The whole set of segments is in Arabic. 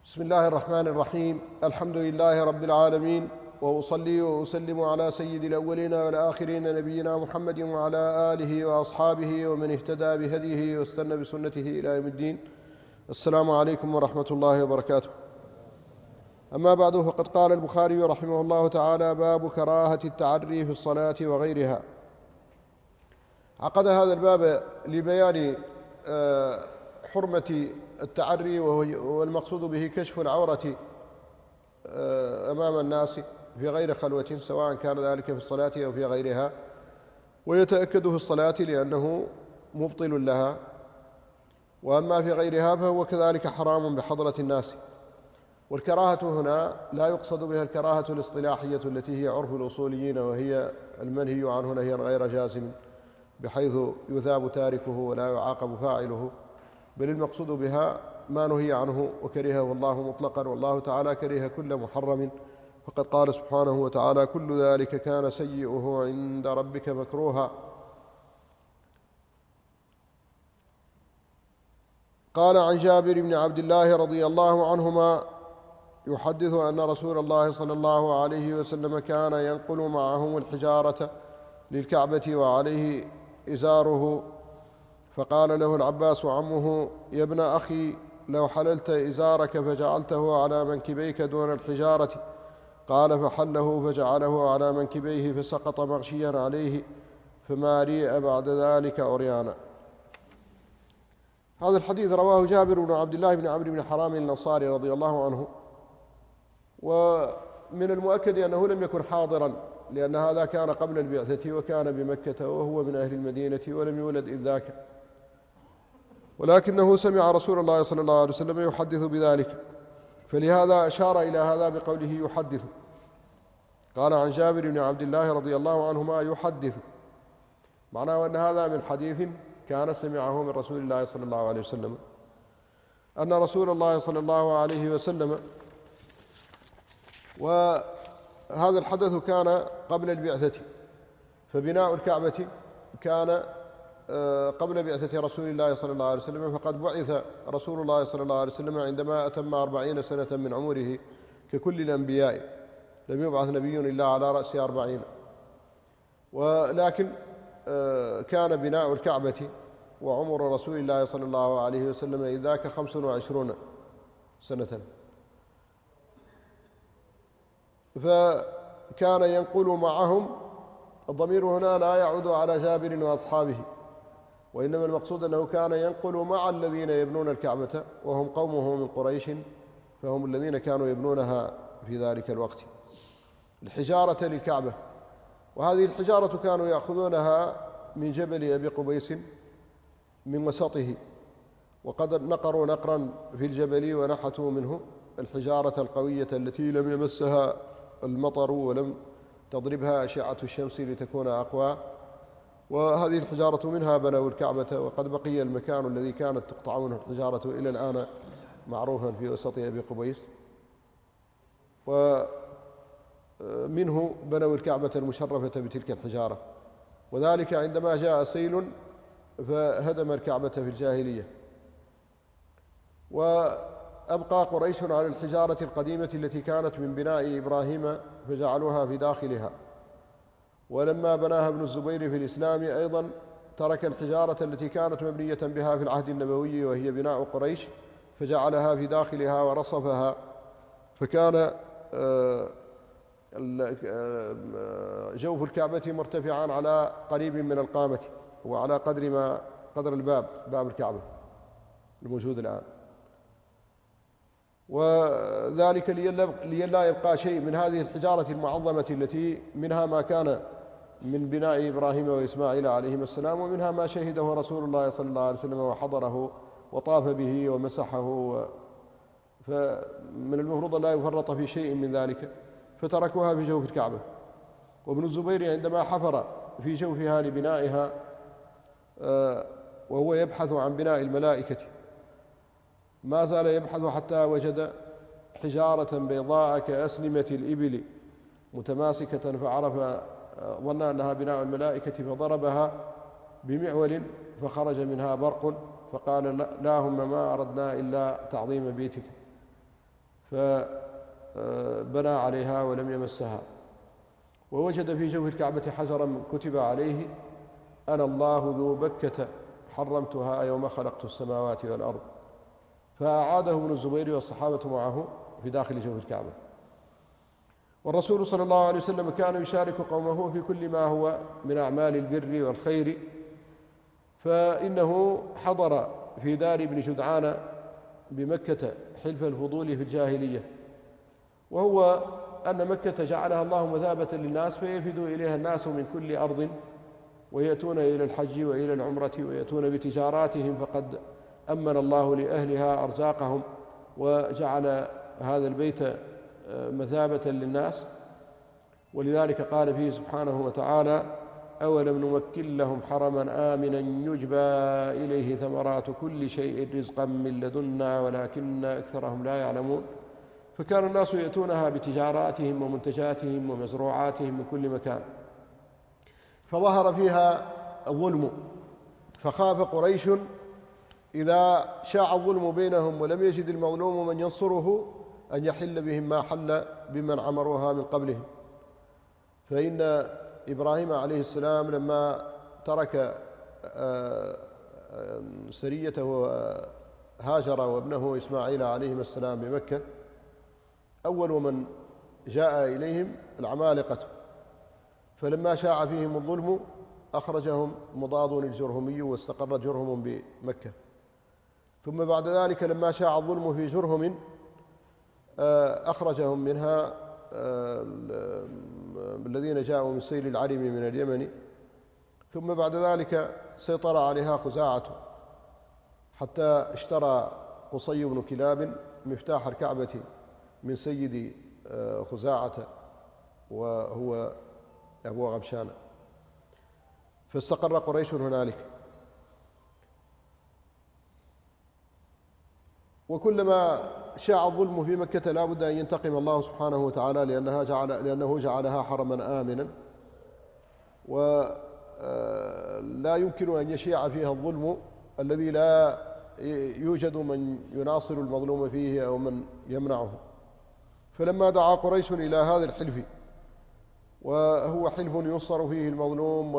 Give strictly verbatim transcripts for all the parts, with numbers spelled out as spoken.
بسم الله الرحمن الرحيم. الحمد لله رب العالمين، وأصلي وأسلم على سيد الأولين والآخرين نبينا محمد وعلى آله وأصحابه ومن اهتدى بهديه واستنى بسنته إلى يوم الدين. السلام عليكم ورحمة الله وبركاته. أما بعد، فقد قال البخاري رحمه الله تعالى: باب كراهة التعري في الصلاة وغيرها. عقد هذا الباب لبيان حرمة التعري، والمقصود به كشف العورة أمام الناس في غير خلوة، سواء كان ذلك في الصلاة أو في غيرها، ويتأكد في الصلاة لأنه مبطل لها، وأما في غيرها فهو كذلك حرام بحضرة الناس. والكراهة هنا لا يقصد بها الكراهة الاصطلاحية التي هي عرف الأصوليين، وهي المنهي عنه نهيا غير جازم بحيث يثاب تاركه ولا يعاقب فاعله، بل المقصود بها ما نهي عنه وكرهه الله مطلقا، والله تعالى كره كل محرم، فقد قال سبحانه وتعالى: كل ذلك كان سيئه عند ربك مكروها. قال عن جابر بن عبد الله رضي الله عنهما يحدث أن رسول الله صلى الله عليه وسلم كان ينقل معهم الحجارة للكعبة وعليه إزاره، فقال له العباس عمه: يا ابن أخي، لو حللت إزارك فجعلته على منكبيك دون الحجارة. قال: فحله فجعله على منكبيه فسقط مغشيا عليه، فما ريء بعد ذلك عريانا. هذا الحديث رواه جابر بن عبد الله بن عمرو بن حرام الأنصاري رضي الله عنه، ومن المؤكد أنه لم يكن حاضرا، لأن هذا كان قبل البعثة وكان بمكة وهو من أهل المدينة ولم يولد إذ ذاك، ولكنه سمع رسول الله صلى الله عليه وسلم يحدث بذلك، فلهذا أشار إلى هذا بقوله يحدث. قال عن جابر بن عبد الله رضي الله عنهما يحدث، معناه أن هذا من حديث كان سمعه من رسول الله صلى الله عليه وسلم، أن رسول الله صلى الله عليه وسلم، وهذا الحدث كان قبل البعثة، فبناء الكعبة كان قبل بعثة رسول الله صلى الله عليه وسلم، فقد بعث رسول الله صلى الله عليه وسلم عندما أتم أربعين سنة من عمره ككل الأنبياء، لم يبعث نبي إلا على رأس أربعين. ولكن كان بناء الكعبة وعمر رسول الله صلى الله عليه وسلم إذ ذاك خمس وعشرون سنة، فكان ينقل معهم. الضمير هنا لا يعود على جابر وأصحابه، وإنما المقصود أنه كان ينقل مع الذين يبنون الكعبة، وهم قومه من قريش، فهم الذين كانوا يبنونها في ذلك الوقت، الحجارة للكعبة. وهذه الحجارة كانوا يأخذونها من جبل أبي قبيس من وسطه، وقد نقروا نقرا في الجبل ونحتوا منه الحجارة القوية التي لم يمسها المطر ولم تضربها أشعة الشمس لتكون أقوى، وهذه الحجارة منها بنوا الكعبة. وقد بقي المكان الذي كانت تقطع منه الحجارة إلى الآن معروفا في وسط أبي قبيس، ومنه بنوا الكعبة المشرفة بتلك الحجارة، وذلك عندما جاء سيل فهدم الكعبة في الجاهلية. وأبقى قريش على الحجارة القديمة التي كانت من بناء إبراهيم فجعلوها في داخلها، ولما بناها ابن الزبير في الإسلام أيضا ترك الحجارة التي كانت مبنية بها في العهد النبوي وهي بناء قريش، فجعلها في داخلها ورصفها، فكان جوف الكعبة مرتفعا على قريب من القامة، وعلى قدر ما قدر الباب باب الكعبة الموجود الآن، وذلك لئلا يبقى شيء من هذه الحجارة المعظمة التي منها ما كان من بناء إبراهيم وإسماعيل عليهما السلام، ومنها ما شهده رسول الله صلى الله عليه وسلم وحضره وطاف به ومسحه، فمن المفروض لا يفرط في شيء من ذلك، فتركوها في جوف الكعبة. وابن الزبير عندما حفر في جوفها لبنائها وهو يبحث عن بناء الملائكة، ما زال يبحث حتى وجد حجارة بيضاء كأسنمة الإبل متماسكة، فعرف ظن أنها بناء الملائكة، فضربها بمعول فخرج منها برق، فقال: لا هم ما أردنا إلا تعظيم بيتك. فبنى عليها ولم يمسها. ووجد في جوف الكعبة حجرا كتب عليه: أنا الله ذو بكة حرمتها يوم خلقت السماوات والأرض. فأعاده ابن الزبير والصحابة معه في داخل جوف الكعبة. والرسول صلى الله عليه وسلم كان يشارك قومه في كل ما هو من أعمال البر والخير، فإنه حضر في دار ابن جدعان بمكة حلف الفضول في الجاهلية، وهو أن مكة جعلها الله مثابة للناس، فيفد إليها الناس من كل أرض ويأتون إلى الحج وإلى العمرة ويأتون بتجاراتهم، فقد أمن الله لأهلها أرزاقهم وجعل هذا البيت مثابة للناس. ولذلك قال فيه سبحانه وتعالى: أولم نمكن لهم حرما آمنا يجبى إليه ثمرات كل شيء رزقا من لدنا ولكن أكثرهم لا يعلمون. فكان الناس يأتونها بتجاراتهم ومنتجاتهم ومزروعاتهم من كل مكان، فظهر فيها الظلم، فخاف قريش إذا شاع الظلم بينهم ولم يجد المظلوم من ينصره أن يحل بهم ما حل بمن عمروها من قبلهم. فإن إبراهيم عليه السلام لما ترك سريته هاجر وابنه إسماعيل عليهما السلام بمكة، أول من جاء إليهم العمالقة، فلما شاع فيهم الظلم أخرجهم مضاد الجرهمي واستقر جرهم بمكة. ثم بعد ذلك لما شاع الظلم في جرهم أخرجهم منها الذين جاءوا من سيل العرم من اليمن. ثم بعد ذلك سيطر عليها خزاعة حتى اشترى قصي بن كلاب مفتاح الكعبة من سيد خزاعة وهو أبو غبشان، فاستقر قريش هنالك. وكلما شاع الظلم في مكة لا بد أن ينتقم الله سبحانه وتعالى، لأنها جعل لأنه جعلها حرما آمنا، ولا يمكن أن يشيع فيها الظلم الذي لا يوجد من يناصر المظلوم فيه أو من يمنعه. فلما دعا قريش إلى هذا الحلف، وهو حلف ينصر فيه المظلوم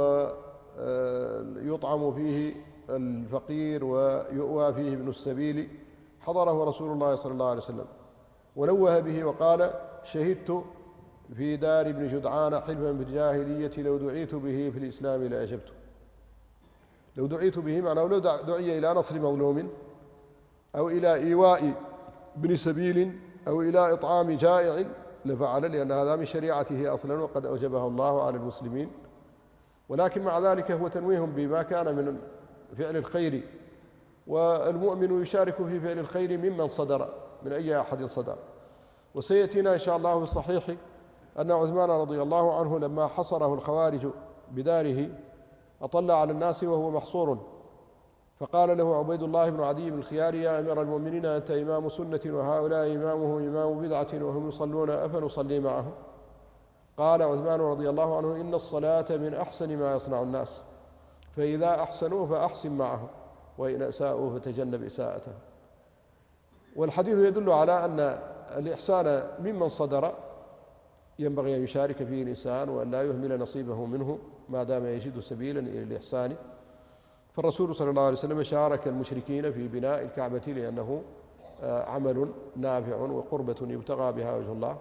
ويطعم فيه الفقير ويؤوى فيه ابن السبيل، حضره رسول الله صلى الله عليه وسلم ونوه به وقال: شهدت في دار ابن جدعان حلفا في الجاهلية لو دعيت به في الإسلام لأجبته. لو دعيت به معناه لو دعي إلى نصر مظلوم أو إلى إيواء ابن سبيل أو إلى إطعام جائع لفعل، لأن هذا من شريعته أصلا وقد أوجبها الله على المسلمين. ولكن مع ذلك هو تنويه بما كان من فعل الخير، والمؤمن يشارك في فعل الخير ممن صدر، من أي أحد صدر. وسيأتينا إن شاء الله في الصحيح أن عثمان رضي الله عنه لما حصره الخوارج بداره أطلع على الناس وهو محصور، فقال له عبيد الله بن عدي بن الخيار: يا أمير المؤمنين، أنت إمام سنة وهؤلاء إمامه إمام بدعة وهم يصلون، أفنصلي معه؟ قال عثمان رضي الله عنه: إن الصلاة من أحسن ما يصنع الناس، فإذا أحسنوا فأحسن معهم، وإن أساءوا فتجنب إساءته. والحديث يدل على أن الإحسان ممن صدر ينبغي أن يشارك فيه الإنسان وأن لا يهمل نصيبه منه ما دام يجد سبيلا إلى الإحسان. فالرسول صلى الله عليه وسلم شارك المشركين في بناء الكعبة لأنه عمل نافع وقربة يبتغى بها وجه الله.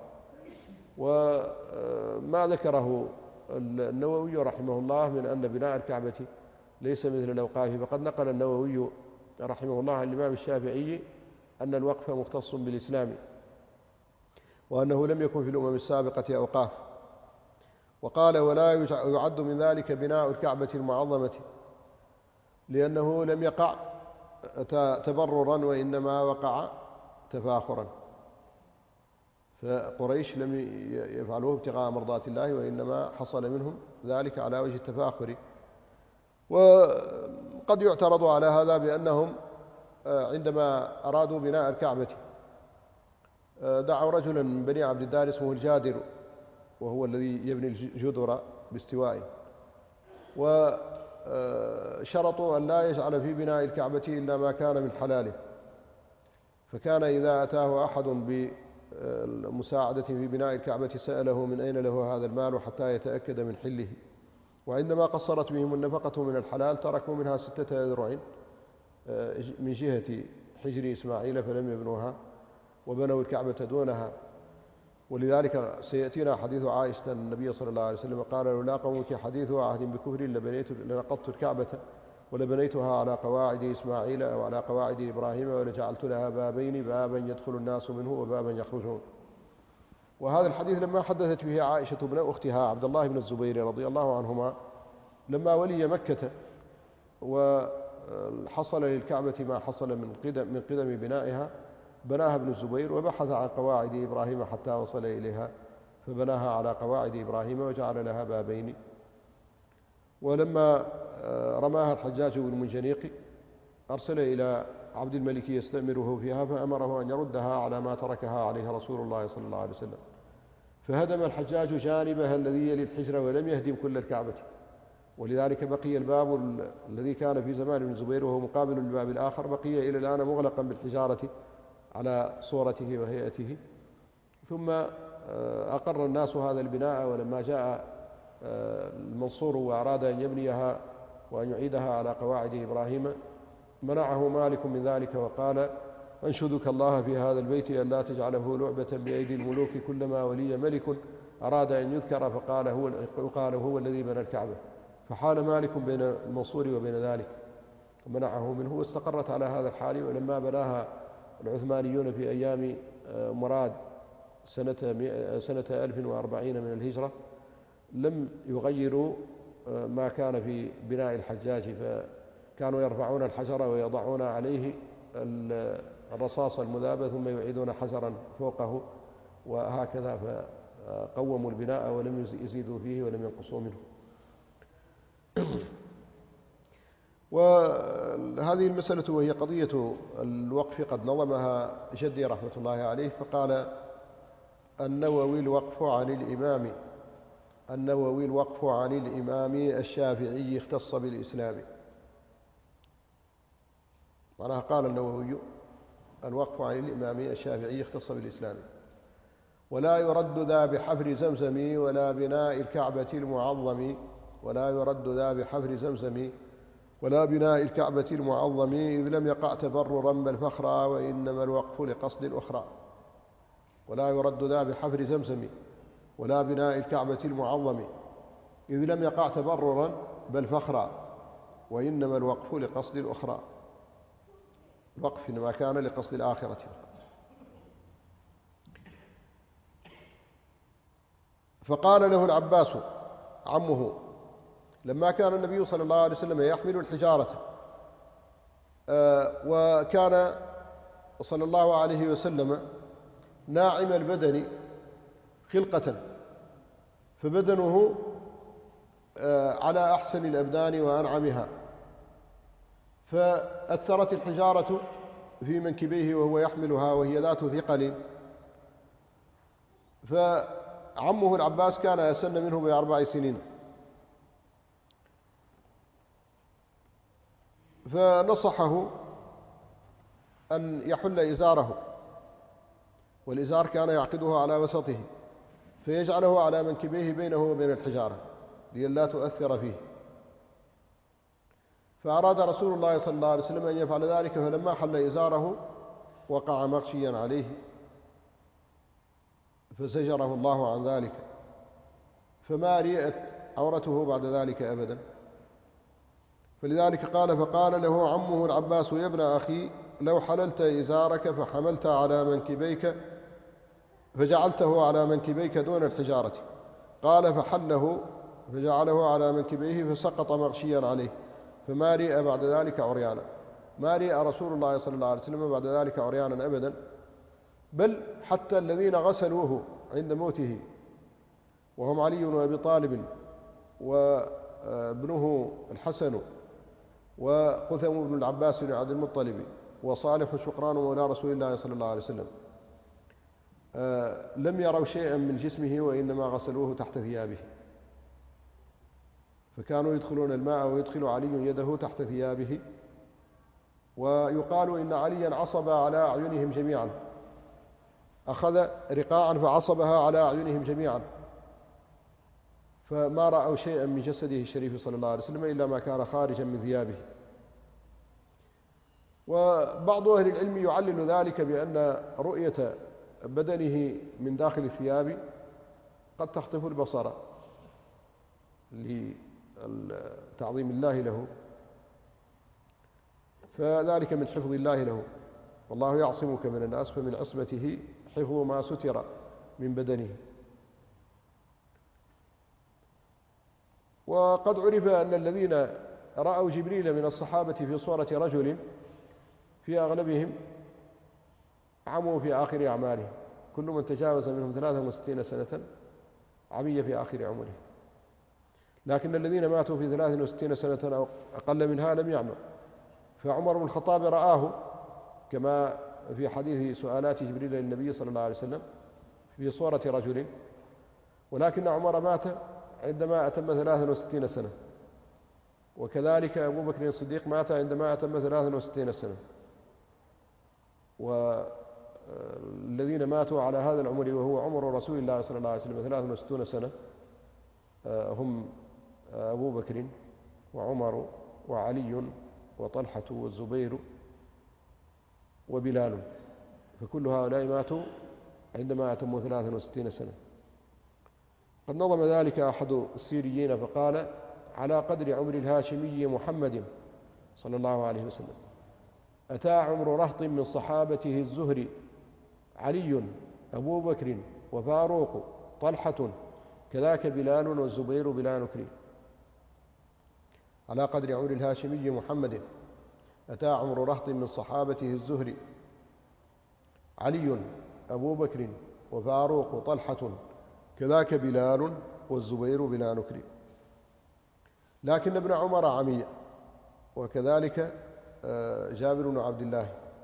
وما ذكره النووي رحمه الله من أن بناء الكعبة ليس مثل الأوقاف، فقد نقل النووي رحمه الله عن الإمام الشافعي أن الوقف مختص بالإسلام، وأنه لم يكن في الأمم السابقة أوقاف. وقال: ولا يعد من ذلك بناء الكعبة المعظمة، لأنه لم يقع تبررا وإنما وقع تفاخرا، فقريش لم يفعلوه ابتغاء مرضات الله، وإنما حصل منهم ذلك على وجه التفاخر. وقد يعترض على هذا بأنهم عندما أرادوا بناء الكعبة دعوا رجلا من بني عبد الدار اسمه الجادر، وهو الذي يبني الجدر باستوائه، وشرطوا أن لا يجعل في بناء الكعبة إلا ما كان من حلاله. فكان إذا أتاه أحد مساعدة في بناء الكعبة سأله من أين له هذا المال حتى يتأكد من حله. وعندما قصرت بهم النفقة من الحلال تركوا منها ستة أذرع من جهة حجر إسماعيل فلم يبنوها وبنوا الكعبة دونها. ولذلك سيأتينا حديث عائشة النبي صلى الله عليه وسلم قال لولا قومك حديث عهد بكفر لبنيت لنقضت الكعبة ولبنيتها على قواعد إسماعيل أو على قواعد إبراهيم ولجعلت لها بابين بابا يدخل الناس منه وبابا يخرجون. وهذا الحديث لما حدثت به عائشة ابن أختها عبد الله بن الزبير رضي الله عنهما لما ولي مكة وحصل للكعبة ما حصل من قدم, من قدم بنائها بناها ابن الزبير وبحث عن قواعد إبراهيم حتى وصل إليها فبناها على قواعد إبراهيم وجعل لها بابين. ولما رماها الحجاج بن المنجنيق أرسل إلى عبد الملك يستأمره فيها فأمره أن يردها على ما تركها عليه رسول الله صلى الله عليه وسلم. فهدم الحجاج جانبها الذي يلي الحجر ولم يهدم كل الكعبة. ولذلك بقي الباب الذي كان في زمان ابن الزبير وهو مقابل للباب الآخر بقي إلى الآن مغلقا بالحجارة على صورته وهيئته. ثم أقر الناس هذا البناء. ولما جاء المنصور وأراد أن يبنيها وأن يعيدها على قواعد إبراهيم منعه مالك من ذلك وقال أنشدك الله في هذا البيت أن لا تجعله لعبة بأيدي الملوك كلما ولي ملك أراد أن يذكر فقال هو, قال هو الذي بنى الكعبة. فحال مالك بين المنصور وبين ذلك ومنعه منه واستقرت على هذا الحال. ولما بناها العثمانيون في أيام مراد سنة, سنة ألف وأربعين من الهجرة لم يغيروا ما كان في بناء الحجاج فكانوا يرفعون الحجر ويضعون عليه الرصاص المذاب ثم يعيدون حجرا فوقه وهكذا فقوموا البناء ولم يزيدوا فيه ولم ينقصوا منه. وهذه المسألة وهي قضية الوقف قد نظمها جدي رحمة الله عليه فقال النووي الوقف عن الإمام النووي الوقف عن الإمام الشافعي اختص بالإسلام. معناها قال النووي الوقف عن الإمام الشافعي اختص بالإسلام ولا يرد ذا بحفر زمزم ولا بناء الكعبة المعظم ولا يرد ذا بحفر زمزم ولا بناء الكعبة المعظم إذ لم يقع تبررا بل فخرا وإنما الوقف لقصد الأخرى. ولا يرد ذا بحفر زمزم ولا بناء الكعبة المعظم إذ لم يقع تبررا بل فخرا وإنما الوقف لقصد الأخرى. الوقف إنما كان لقصد الآخرة. فقال له العباس عمه لما كان النبي صلى الله عليه وسلم يحمل الحجارة وكان صلى الله عليه وسلم ناعم البدن خلقة فبدنه على أحسن الأبدان وأنعمها فأثرت الحجارة في منكبيه وهو يحملها وهي ذات ثقل. فعمه العباس كان أسن منه بأربع سنين فنصحه أن يحل إزاره والإزار كان يعقده على وسطه فيجعله على منكبيه بينه وبين الحجارة لئلا تؤثر فيه. فأراد رسول الله صلى الله عليه وسلم أن يفعل ذلك فلما حل إزاره وقع مغشيا عليه فزجره الله عن ذلك فما رئت عورته بعد ذلك أبدا. فلذلك قال فقال له عمه العباس يا ابن أخي لو حللت إزارك فحملت على منكبيك فجعلته على منكبيك دون الحجارة. قال فحله فجعله على منكبيه فسقط مغشيا عليه فما رئ بعد ذلك عريانا. ما رئ رسول الله صلى الله عليه وسلم بعد ذلك عريانا أبدا بل حتى الذين غسلوه عند موته وهم علي وأبي طالب وابنه الحسن وقثم بن العباس بن عبد المطلب وصالح شقران مولى رسول الله صلى الله عليه وسلم لم يروا شيئا من جسمه وإنما غسلوه تحت ثيابه. فكانوا يدخلون الماء ويدخل علي يده تحت ثيابه ويقال إن عليا عصب على أعينهم جميعا أخذ رقاعا فعصبها على أعينهم جميعا، فما رأوا شيئا من جسده الشريف صلى الله عليه وسلم إلا ما كان خارجا من ثيابه. وبعض أهل العلم يعلل ذلك بأن رؤية بدنه من داخل الثياب قد تخطف البصر لتعظيم الله له، فذلك من حفظ الله له، والله يعصمك من الناس، فمن عصمته حفظ ما ستر من بدنه. وقد عرف أن الذين رأوا جبريل من الصحابة في صورة رجل في أغلبهم عموا في آخر أعمالهم، كل من تجاوز منهم ثلاثة وستين سنة عمي في آخر عمره، لكن الذين ماتوا في ثلاث وستين سنة أو أقل منها لم يعموا. فعمر بن الخطاب رآه كما في حديث سؤالات جبريل للنبي صلى الله عليه وسلم في صورة رجل، ولكن عمر مات عندما أتم ثلاث وستين سنة، وكذلك أبو بكر الصديق مات عندما أتم ثلاث وستين سنة. والذين ماتوا على هذا العمر وهو عمر رسول الله صلى الله عليه وسلم ثلاث وستين سنة هم أبو بكر وعمر وعلي وطلحة والزبير وبلال، فكل هؤلاء ماتوا عندما أتموا ثلاث وستين سنة. قد نظم ذلك أحد السيريين فقال: على قدر عمر الهاشمي محمد صلى الله عليه وسلم أتى عمر رهط من صحابته الزهري علي أبو بكر وفاروق طلحة كذاك بلال والزبير بلا نكر. على قدر عمر الهاشمي محمد أتى عمر رهط من صحابته الزهري علي أبو بكر وفاروق طلحة كذاك بلال والزبير بلا نكر. لكن ابن عمر عمي، وكذلك جابر بن عبد الله،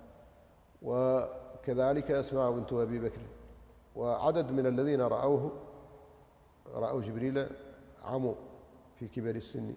وكذلك أسماء بنت أبي بكر، وعدد من الذين رأوه رأوا جبريل عموا في كبر السن.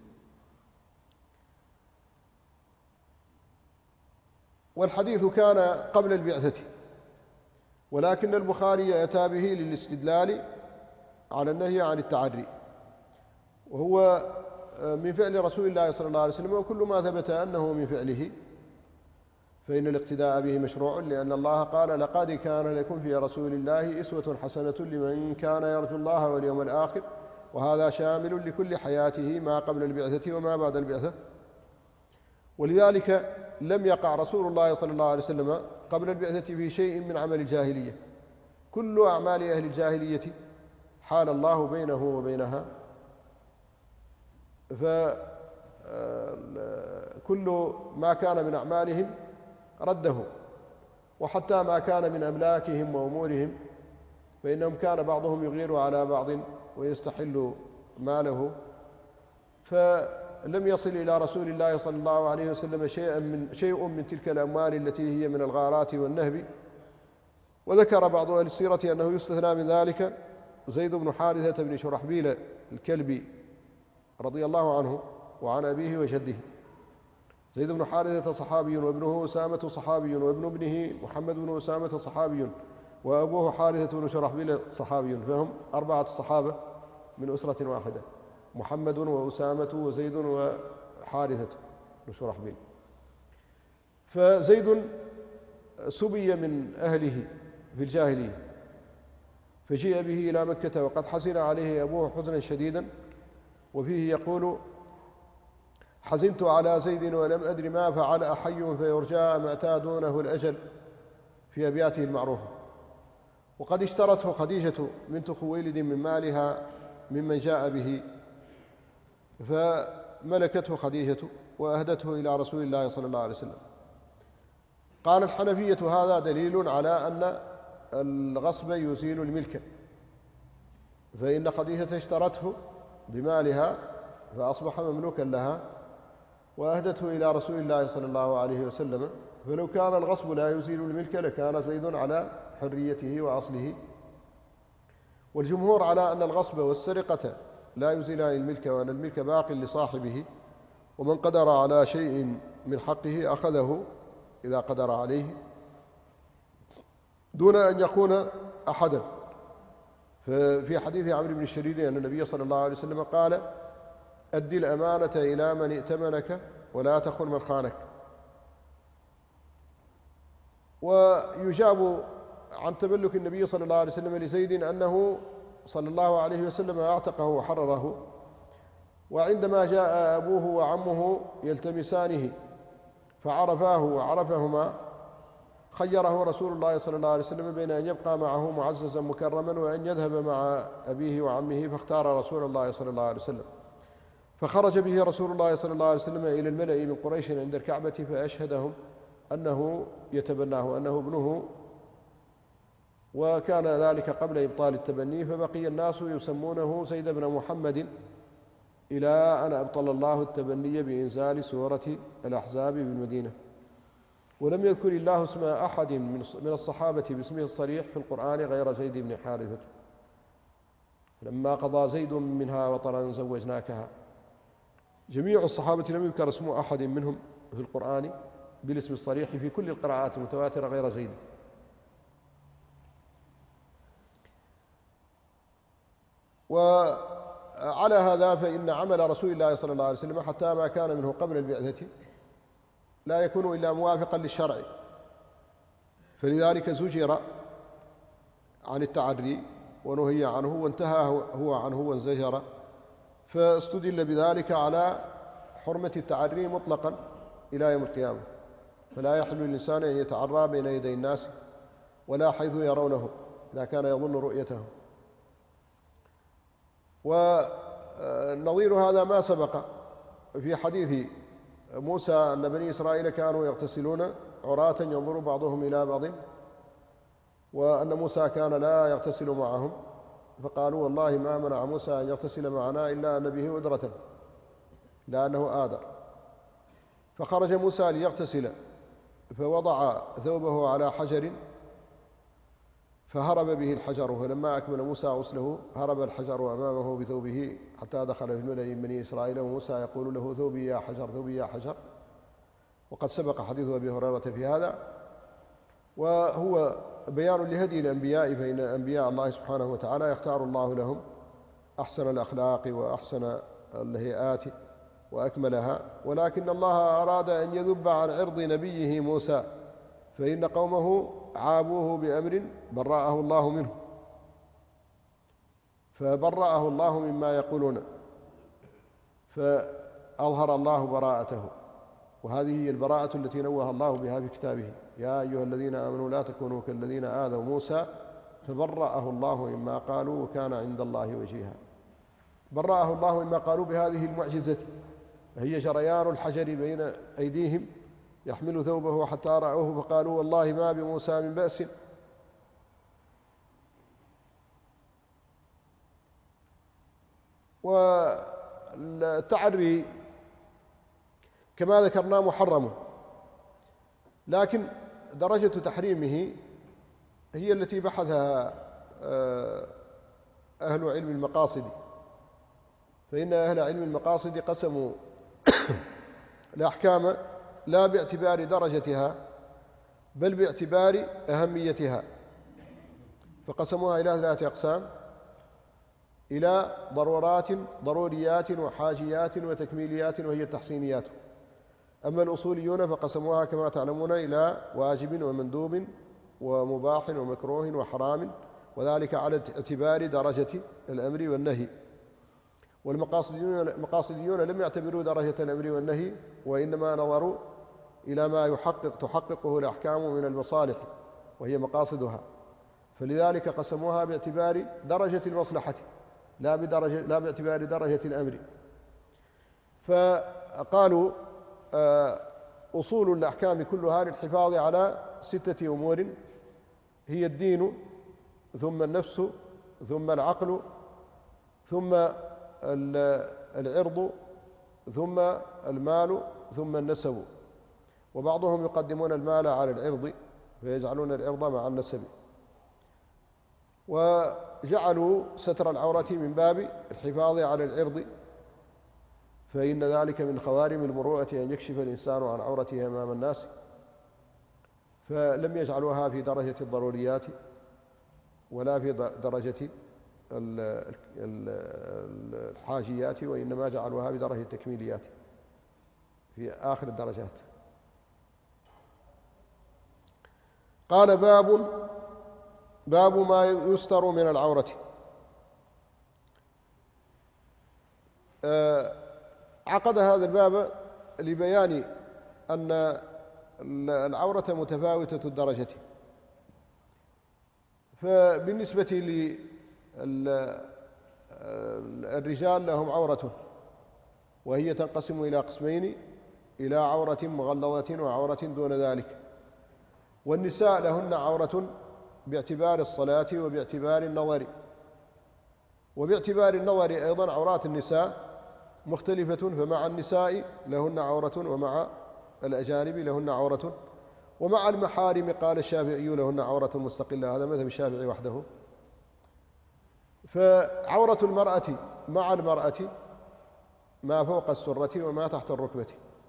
والحديث كان قبل البعثة، ولكن البخاري أتى به للاستدلال على النهي عن التعري، وهو من فعل رسول الله صلى الله عليه وسلم، وكل ما ثبت أنه من فعله فإن الاقتداء به مشروع، لأن الله قال: لقد كان لكم في رسول الله أسوة حسنة لمن كان يرجو الله واليوم الآخر، وهذا شامل لكل حياته ما قبل البعثة وما بعد البعثة. ولذلك لم يقع رسول الله صلى الله عليه وسلم قبل البعثة في شيء من عمل الجاهلية، كل أعمال أهل الجاهلية حال الله بينه وبينها، فكل ما كان من أعمالهم رده، وحتى ما كان من أملاكهم وأمورهم فإنهم كان بعضهم يغير على بعض ويستحل ماله، فلم يصل إلى رسول الله صلى الله عليه وسلم شيء من, شيء من تلك الأموال التي هي من الغارات والنهب. وذكر بعض أهل السيرة أنه يستثنى من ذلك زيد بن حارثة بن شرحبيل الكلبي رضي الله عنه وعن أبيه وجده. زيد بن حارثة صحابي، وابنه أسامة صحابي، وابن ابنه محمد بن أسامة صحابي، وأبوه حارثة بن شرحبيل صحابي، فهم أربعة الصحابة من أسرة واحدة: محمد وأسامة وزيد وحارثة بن شرحبيل. فزيد سبي من أهله في الجاهلية، فجيء به إلى مكة وقد حزن عليه أبوه حزنا شديدا، وفيه يقول: حزنت على زيد ولم أدر ما فعل أحي فيرجى أم أتى دونه الأجل، في أبياته المعروفة. وقد اشترته خديجة بنت خويلد من مالها ممن جاء به، فملكته خديجة وأهدته إلى رسول الله صلى الله عليه وسلم. قال الحنفية: هذا دليل على أن الغصب يزيل الملك، فإن خديجة اشترته بمالها فأصبح مملوكا لها وأهدته إلى رسول الله صلى الله عليه وسلم، فلو كان الغصب لا يزيل الملك لكان زيد على حريته وأصله. والجمهور على أن الغصب والسرقة لا يزيلان الملك، وأن الملك باق لصاحبه، ومن قدر على شيء من حقه أخذه إذا قدر عليه. دون أن يكون أحدا. ففي حديث عمرو بن الشرير أن النبي صلى الله عليه وسلم قال: أدي الأمانة إلى من ائتمنك ولا تخن من خانك. ويجاب عن تملك النبي صلى الله عليه وسلم لزيد أنه صلى الله عليه وسلم أعتقه وحرره، وعندما جاء أبوه وعمه يلتمسانه فعرفاه وعرفهما خيره رسول الله صلى الله عليه وسلم بين أن يبقى معه معززا مكرما وأن يذهب مع أبيه وعمه، فاختار رسول الله صلى الله عليه وسلم. فخرج به رسول الله صلى الله عليه وسلم إلى الملأ من قريش عند الكعبة فأشهدهم أنه يتبناه، أنه ابنه، وكان ذلك قبل إبطال التبني. فبقي الناس يسمونه زيد بن محمد إلى أن أبطل الله التبني بإنزال سورة الأحزاب بالمدينة. ولم يذكر الله اسم أحد من الصحابة باسمه الصريح في القرآن غير زيد بن حارثة. لما قضى زيد منها وطرا زوجناكها. جميع الصحابة لم يذكر اسم أحد منهم في القرآن بالاسم الصريح في كل القراءات المتواترة غير زيد. وعلى هذا فإن عمل رسول الله صلى الله عليه وسلم حتى ما كان منه قبل البعثة لا يكون إلا موافقا للشرع، فلذلك زجر عن التعري ونهي عنه وانتهى هو عنه وانزجر، فاستدل بذلك على حرمة التعري مطلقا إلى يوم القيامة. فلا يحل للإنسان أن يتعرى بين يدي الناس ولا حيث يرونه إذا كان يظن رؤيته. ونظير هذا ما سبق في حديث موسى أن بني إسرائيل كانوا يغتسلون عراة ينظر بعضهم إلى بعض، وأن موسى كان لا يغتسل معهم، فقالوا: والله ما منع موسى أن يغتسل معنا إلا أن به أدرة لأنه آدر. فخرج موسى ليغتسل فوضع ثوبه على حجر فهرب به الحجر، فلما أكمل موسى غسله هرب الحجر أمامه بثوبه حتى دخل في الملأ من بني إسرائيل وموسى يقول له: ثوبي يا حجر، ثوبي يا حجر. وقد سبق حديث أبي هريرة في هذا، وهو بيان لهدي الأنبياء، فإن أنبياء الله سبحانه وتعالى يختار الله لهم أحسن الأخلاق وأحسن الهيئات وأكملها، ولكن الله أراد أن يذب عن عرض نبيه موسى، فإن قومه عابوه بأمر برأه الله منه، فبرأه الله مما يقولون، فأظهر الله براءته. وهذه هي البراءة التي نوه الله بها في كتابه: يا أيها الذين آمنوا لا تكونوا كالذين آذوا موسى فبرأه الله مما قالوا وكان عند الله وجيها. برأه الله مما قالوا بهذه المعجزة، هي جريان الحجر بين أيديهم يحمل ثوبه حتى رأوه فقالوا: والله ما بموسى من بأس. والتعري كما ذكرنا محرم، لكن درجة تحريمه هي التي بحثها أهل علم المقاصد، فإن أهل علم المقاصد قسموا الأحكام لا باعتبار درجتها بل باعتبار أهميتها، فقسموها إلى ثلاثة أقسام: إلى ضرورات ضروريات وحاجيات وتكميليات وهي التحسينيات. أما الأصوليون فقسموها كما تعلمون إلى واجب ومندوب ومباح ومكروه وحرام، وذلك على اعتبار درجة الأمر والنهي. والمقاصديون لم يعتبروا درجة الأمر والنهي، وإنما نظروا إلى ما يحقق تحققه الأحكام من المصالح وهي مقاصدها، فلذلك قسموها باعتبار درجة المصلحة لا بدرجة لا باعتبار درجة الأمر. فقالوا أصول الأحكام كلها للحفاظ على ستة أمور: هي الدين، ثم النفس، ثم العقل، ثم العرض، ثم المال، ثم النسب. وبعضهم يقدمون المال على العرض فيجعلون العرض مع النسب، وجعلوا ستر العورة من باب الحفاظ على العرض، فإن ذلك من خوارم المروءة أن يكشف الإنسان عن عورته أمام الناس، فلم يجعلوها في درجة الضروريات ولا في درجة الحاجيات، وإنما جعلوها بدرجة التكميليات في آخر الدرجات. قال باب باب ما يستر من العورة. عقد هذا الباب لبيان أن العورة متفاوتة الدرجة. فبالنسبة للرجال لهم عورة، وهي تنقسم إلى قسمين: إلى عورة مغلظة وعورة دون ذلك. والنساء لهن عورة باعتبار الصلاة وباعتبار النظر. وباعتبار النظر أيضا عورات النساء مختلفة، فمع النساء لهن عورة ومع الأجانب لهن عورة، ومع المحارم قال الشافعي لهن عورة مستقلة. هذا مذهب الشافعي وحده. فعورة المرأة مع المرأة ما فوق السرة وما تحت الركبة.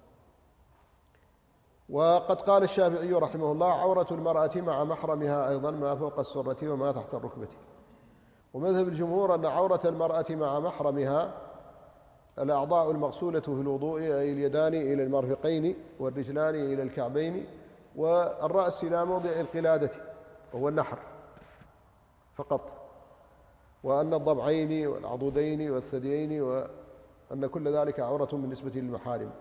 وقد قال الشافعي رحمه الله: عورة المرأة مع محرمها أيضا ما فوق السرة وما تحت الركبة. ومذهب الجمهور أن عورة المرأة مع محرمها الأعضاء المغسولة في الوضوء، أي اليدان إلى المرفقين والرجلان إلى الكعبين والرأس إلى موضع القلادة وهو النحر فقط، وأن الضبعين والعضدين والثديين وأن كل ذلك عورة بالنسبة للمحارم.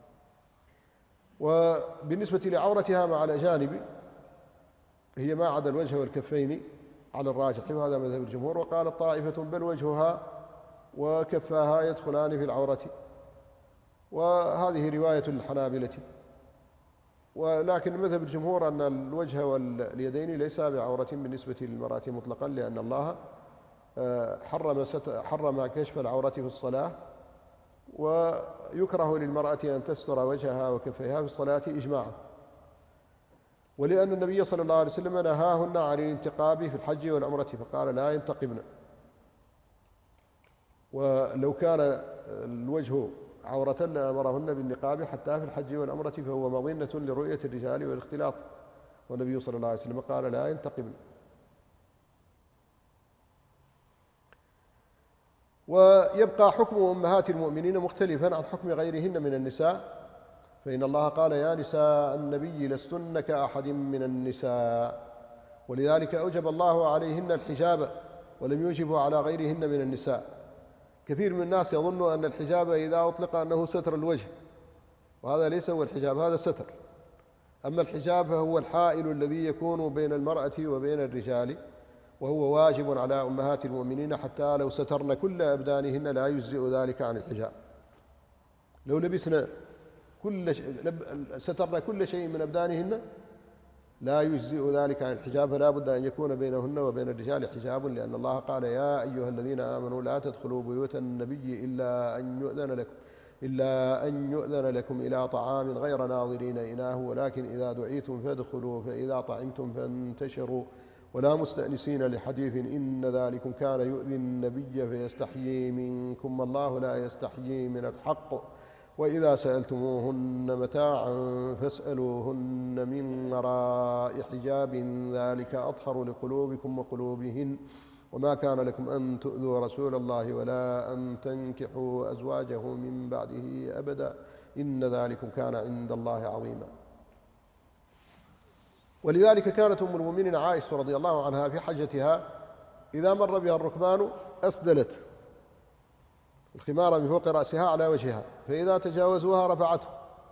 وبالنسبة لعورتها مع الأجانب هي ما عدا الوجه والكفين على الراجح، وهذا مذهب الجمهور. وقال الطائفة: بل وجهها وكفاها يدخلان في العورة، وهذه رواية للحنابلة. ولكن مذهب الجمهور أن الوجه واليدين ليس بعورة بالنسبة للمرأة مطلقا، لأن الله حرم حرم كشف العورة في الصلاة، ويكره للمرأة أن تستر وجهها وكفيها في الصلاة إجماعا، ولأن النبي صلى الله عليه وسلم نهاهن عن الانتقاب في الحج والعمرة فقال: لا ينتقبن. ولو كان الوجه عورة لأمرهن بالنقاب حتى في الحج والعمرة، فهو مظنة لرؤية الرجال والاختلاط، والنبي صلى الله عليه وسلم قال: لا ينتقبن. ويبقى حكم أمهات المؤمنين مختلفا عن حكم غيرهن من النساء، فإن الله قال: يا نساء النبي لستن كأحد من النساء، ولذلك أوجب الله عليهن الحجاب ولم يوجبه على غيرهن من النساء. كثير من الناس يظن أن الحجاب إذا أطلق أنه ستر الوجه، وهذا ليس هو الحجاب، هذا ستر. أما الحجاب فهو الحائل الذي يكون بين المرأة وبين الرجال، وهو واجب على أمهات المؤمنين، حتى لو سترن كل أبدانهن لا يجزئ ذلك عن الحجاب. لو لبسنا كل سترنا كل شيء من أبدانهن لا يجزئ ذلك عن الحجاب، فلا بد أن يكون بينهن وبين الرجال حجاب، لأن الله قال: يا أيها الذين آمنوا لا تدخلوا بيوت النبي إلا أن يؤذن لكم إلا أن يؤذن لكم إلى طعام غير ناظرين إناه ولكن إذا دعيتم فادخلوا فإذا طعمتم فانتشروا ولا مستأنسين لحديث إن ذلكم كان يؤذي النبي فيستحيي منكم والله لا يستحيي من الحق وإذا سألتموهن متاعا فاسألوهن من وراء حجاب ذلك أطهر لقلوبكم وقلوبهن وما كان لكم أن تؤذوا رسول الله ولا أن تنكحوا أزواجه من بعده أبدا إن ذلكم كان عند الله عظيما. ولذلك كانت أم المؤمنين عائشة رضي الله عنها في حجتها إذا مر بها الركبان أسدلت الخمار من فوق رأسها على وجهها، فإذا تجاوزوها رفعته،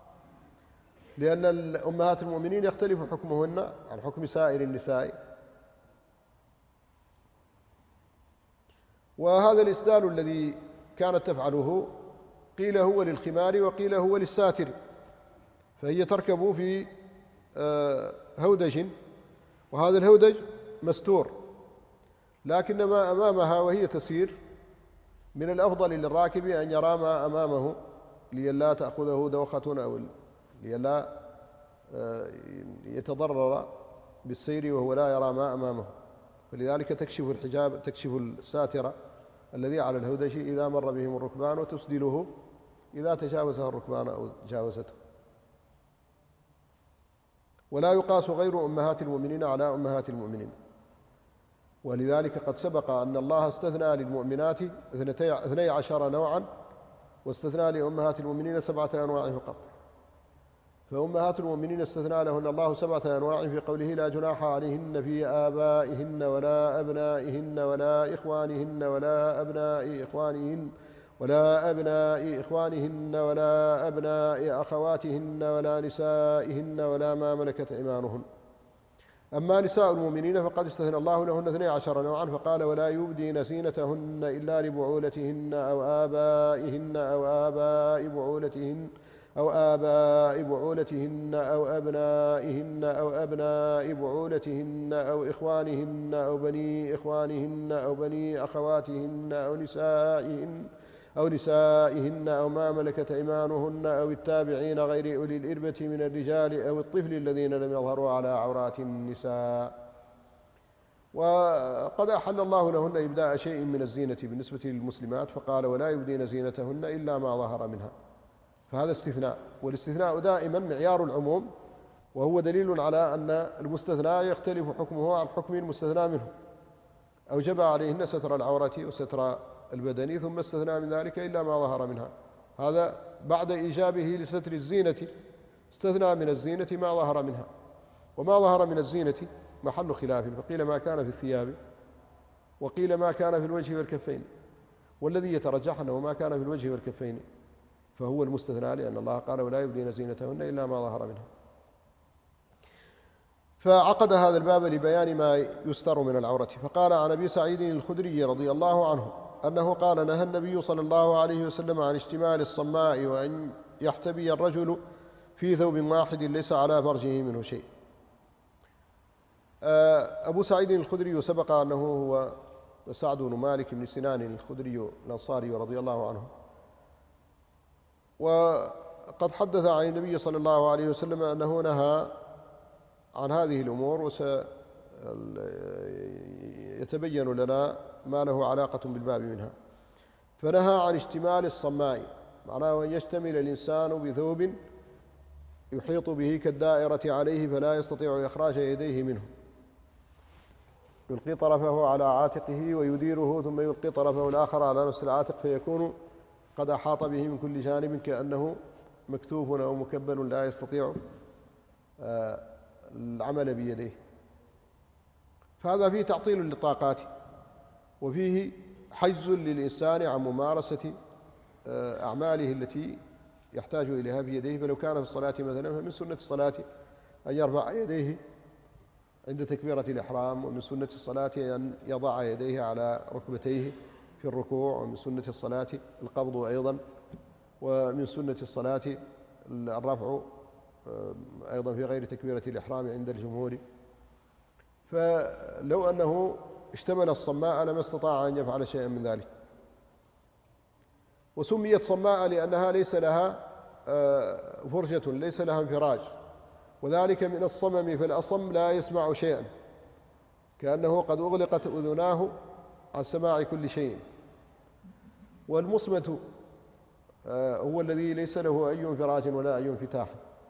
لأن أمهات المؤمنين يختلف حكمهن عن حكم سائر النساء. وهذا الإسدال الذي كانت تفعله قيل هو للخمار وقيل هو للساتر، فهي تركب في هودج، وهذا الهودج مستور، لكن ما أمامها وهي تسير من الأفضل للراكب أن يرى ما أمامه لئلا تأخذه دوخة أو لئلا يتضرر بالسير وهو لا يرى ما أمامه، فلذلك تكشف الحجاب تكشف الساترة الذي على الهودج إذا مر بهم الركبان وتسدله إذا تجاوزها الركبان أو جاوزته. ولا يقاس غير أمهات المؤمنين على أمهات المؤمنين. ولذلك قد سبق أن الله استثنى للمؤمنات اثني عشر نوعا، واستثنى لأمهات المؤمنين سبعة أنواع فقط. فأمهات المؤمنين استثنى لهن الله سبعة أنواع في قوله لا جناح عليهن في آبائهن ولا أبنائهن ولا إخوانهن ولا أبناء إخوانهن ولا أبناء إخوانهن ولا أبناء أخواتهن ولا نسائهن ولا ما ملكت أيمانهن. أما نساء المؤمنين فقد استثنى الله لهن اثني عشر نوعا، فقال ولا يبدين زينتهن إلا لبعولتهن أو آبائهن أو آباء بعولتهن أو آباء بعولتهن أو أبنائهن أو أبناء بعولتهن أو إخوانهن أو بني إخوانهن أو بني أخواتهن أو نسائهن أو نسائهن أو ما ملكت أيمانهن أو التابعين غير أولي الإربة من الرجال أو الطفل الذين لم يظهروا على عورات النساء. وقد أحل الله لهن إبداء شيء من الزينة بالنسبة للمسلمات، فقال ولا يبدين زينتهن إلا ما ظهر منها، فهذا استثناء. والاستثناء دائما معيار العموم، وهو دليل على أن المستثنى يختلف حكمه عن حكم المستثنى منه. أوجب عليهن ستر العورة وستر البدن ثم استثنى من ذلك إلا ما ظهر منها. هذا بعد إيجابه لستر الزينة استثنى من الزينة ما ظهر منها. وما ظهر من الزينة محل خلاف، فقيل ما كان في الثياب وقيل ما كان في الوجه والكفين، والذي يترجح أنه ما كان في الوجه والكفين فهو المستثنى، لأن الله قال ولا يبدين زينتهن إلا ما ظهر منها. فعقد هذا الباب لبيان ما يستر من العورة. فقال عن أبي سعيد الخدري رضي الله عنه أنه قال نهى النبي صلى الله عليه وسلم عن اشتمال الصماء وأن يحتبي الرجل في ثوب واحد ليس على فرجه منه شيء. أبو سعيد الخدري سبق أنه هو سعد بن مالك بن سنان الخدري الأنصاري رضي الله عنه، وقد حدث عن النبي صلى الله عليه وسلم أنه نهى عن هذه الأمور، وسيتبين لنا ما له علاقة بالباب منها. فنهى عن اشتمال الصماء، معناه أن يشتمل الإنسان بثوب يحيط به كالدائرة عليه فلا يستطيع إخراج يديه منه، يلقي طرفه على عاتقه ويديره ثم يلقي طرفه الآخر على نفس العاتق فيكون قد أحاط به من كل جانب كأنه مكتوف أو مكبل لا يستطيع العمل بيديه. فهذا فيه تعطيل للطاقات، وفيه حجز للإنسان عن ممارسة أعماله التي يحتاج إليها بيديه. فلو كان في الصلاة مثلا فمن سنة الصلاة أن يرفع يديه عند تكبيرة الإحرام، ومن سنة الصلاة أن يضع يديه على ركبتيه في الركوع، ومن سنة الصلاة القبض أيضا، ومن سنة الصلاة الرفع أيضا في غير تكبيرة الإحرام عند الجمهور. فلو أنه اشتمل الصماء لما استطاع أن يفعل شيئا من ذلك. وسميت صماء لأنها ليس لها فرجة، ليس لها انفراج، وذلك من الصمم، فالأصم لا يسمع شيئا، كأنه قد أغلقت أذناه عن سماع كل شيء. والمصمت هو الذي ليس له أي انفراج ولا أي انفتاح.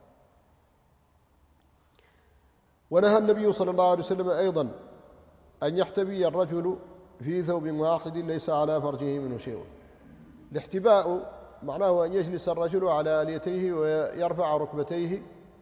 ونهى النبي صلى الله عليه وسلم أيضا أن يحتبي الرجل في ثوب واحد ليس على فرجه منه شيء. الاحتباء معناه أن يجلس الرجل على آليتيه ويرفع ركبتيه،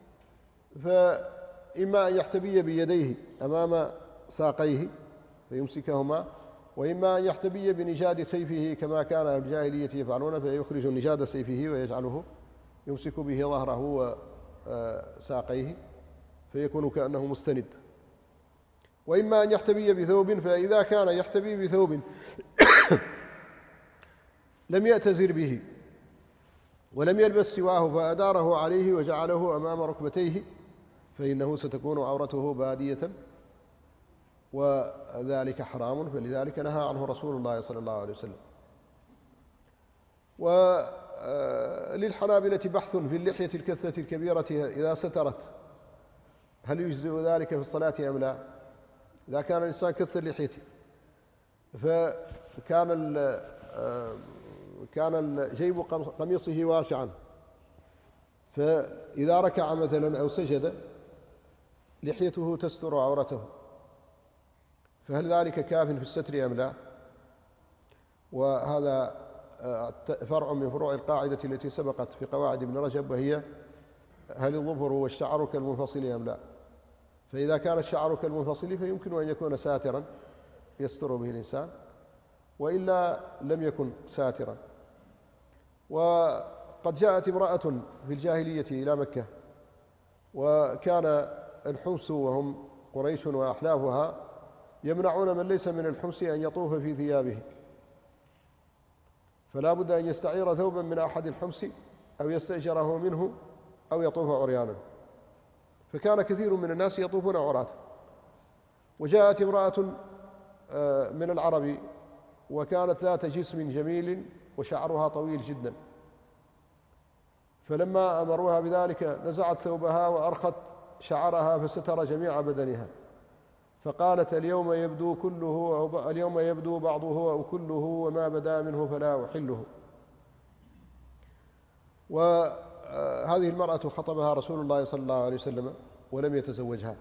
فإما أن يحتبي بيديه أمام ساقيه فيمسكهما، وإما أن يحتبي بنجاد سيفه كما كان الجاهلية يفعلون، فيخرج نجاد سيفه ويجعله يمسك به ظهره وساقيه فيكون كأنه مستند. وإما أن يحتبي بثوب، فإذا كان يحتبي بثوب لم يأتزر به ولم يلبس سواه فأداره عليه وجعله أمام ركبتيه فإنه ستكون عورته بادية، وذلك حرام، فلذلك نهى عنه رسول الله صلى الله عليه وسلم. وللحنابلة بحث في اللحية الكثة الكبيرة إذا سترت هل يجزئ ذلك في الصلاة أم لا؟ إذا كان الإنسان كث لحيته فكان كان جيب قميصه واسعا، فإذا ركع مثلا أو سجد لحيته تستر عورته، فهل ذلك كاف في الستر أم لا؟ وهذا فرع من فروع القاعدة التي سبقت في قواعد ابن رجب، وهي هل الظفر والشعر كالمنفصل أم لا؟ فإذا كان الشعر كالمنفصل فيمكن أن يكون ساترا يستر به الإنسان، وإلا لم يكن ساترا. وقد جاءت امرأة في الجاهلية إلى مكة، وكان الحمص وهم قريش وأحلافها يمنعون من ليس من الحمص أن يطوف في ثيابه، فلا بد أن يستعير ثوبا من أحد الحمص أو يستأجره منه أو يطوف عريانا، فكان كثير من الناس يطوفون عراة. وجاءت امرأة من العرب وكانت ذات جسم جميل وشعرها طويل جدا، فلما أمروها بذلك نزعت ثوبها وأرخت شعرها فستر جميع بدنها، فقالت اليوم يبدو كله أو اليوم يبدو بعضه أو كله، وما بدا منه فلا أحله. وهذه المرأة خطبها رسول الله صلى الله عليه وسلم ولم يتزوجها.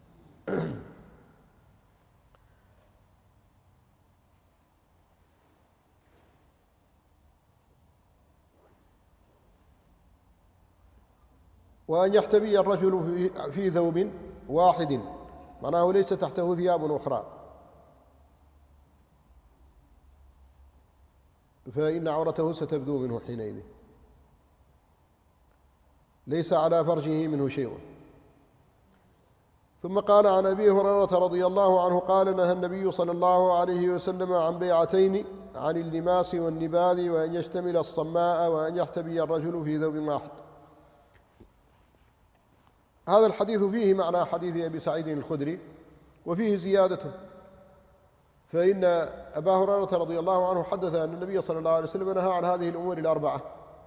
وأن يحتبي الرجل في ثوب واحد، معناه ليس تحته ثياب أخرى، فإن عورته ستبدو منه حينئذ، ليس على فرجه منه شيء. ثم قال عن أبي هريرة رضي الله عنه قال نهى النبي صلى الله عليه وسلم عن بيعتين، عن اللماس والنباذ، وأن يشتمل الصماء، وأن يحتبي الرجل في ثوب واحد. هذا الحديث فيه معنى حديث أبي سعيد الخدري، وفيه زيادة، فإن أبا هريرة رضي الله عنه حدث أن النبي صلى الله عليه وسلم نهى عن هذه الأمور الأربعة.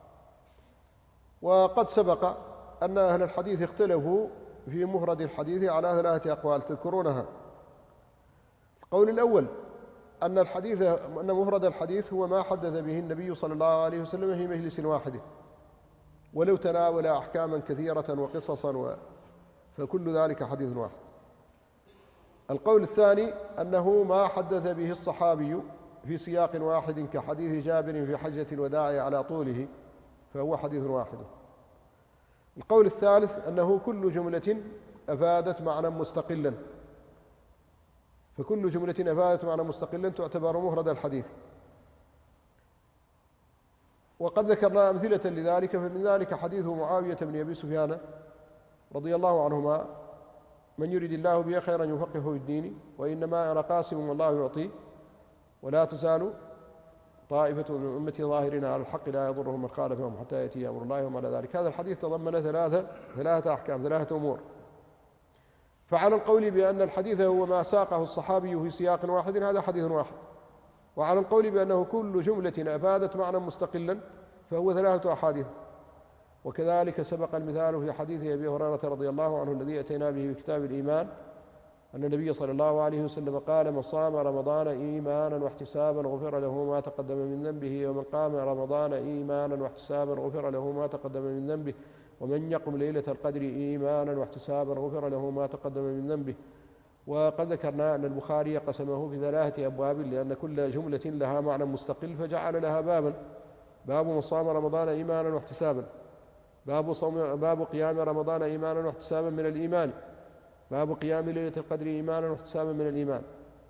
وقد سبق أن أهل الحديث اختلفوا في مفرد الحديث على ثلاثة أقوال تذكرونها. القول الأول أن الحديث أن مفرد الحديث هو ما حدث به النبي صلى الله عليه وسلم في مجلس واحد، ولو تناول أحكاما كثيرة وقصصا و... فكل ذلك حديث واحد. القول الثاني أنه ما حدث به الصحابي في سياق واحد كحديث جابر في حجة الوداع على طوله، فهو حديث واحد. القول الثالث أنه كل جملة أفادت معنى مستقلا، فكل جملة أفادت معنى مستقلا تعتبر مفرد الحديث. وقد ذكرنا أمثلة لذلك، فمن ذلك حديث معاوية بن أبي سفيان رضي الله عنهما: من يريد الله به خيرا يفقهه في الدين، وإنما أنا قاسم والله يعطي، ولا تزال طائفة من أمتي ظاهرين على الحق لا يضرهم من خالفهم حتى يأتي أمر الله وما على ذلك. هذا الحديث تضمن ثلاثة ثلاثة أحكام، ثلاثة أمور. فعلى القول بأن الحديث هو ما ساقه الصحابي في سياق واحد هذا حديث واحد، وعلى القول بأنه كل جملة أفادت معنى مستقلا فهو ثلاثة أحاديث. وكذلك سبق المثال في حديث أبي هريرة رضي الله عنه الذي أتينا به في كتاب الإيمان، أن النبي صلى الله عليه وسلم قال: من صام رمضان إيمانا واحتسابا غفر له ما تقدم من ذنبه، ومن قام رمضان إيمانا واحتسابا غفر له ما تقدم من ذنبه، ومن يقم ليلة القدر إيمانا واحتسابا غفر له ما تقدم من ذنبه. وقد ذكرنا أن البخاري قسمه في ثلاثة أبواب، لأن كل جملة لها معنى مستقل فجعل لها بابا: باب من صام رمضان إيمانا واحتسابا، باب, صوم باب قيام رمضان إيمانا واحتسابا من الإيمان، باب قيام ليلة القدر إيمانا واحتسابا من الإيمان.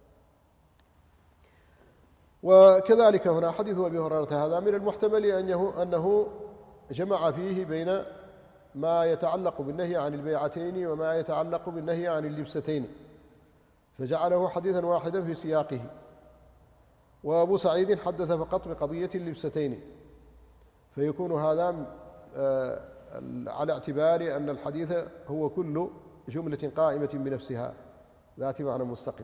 وكذلك هنا حديث أبي هريرة هذا من المحتمل أنه جمع فيه بين ما يتعلق بالنهي عن البيعتين وما يتعلق بالنهي عن اللبستين، فجعله حديثا واحدا في سياقه. وأبو سعيد حدث فقط بقضية اللبستين، فيكون هذا على اعتبار أن الحديث هو كل جملة قائمة بنفسها ذات معنى مستقل.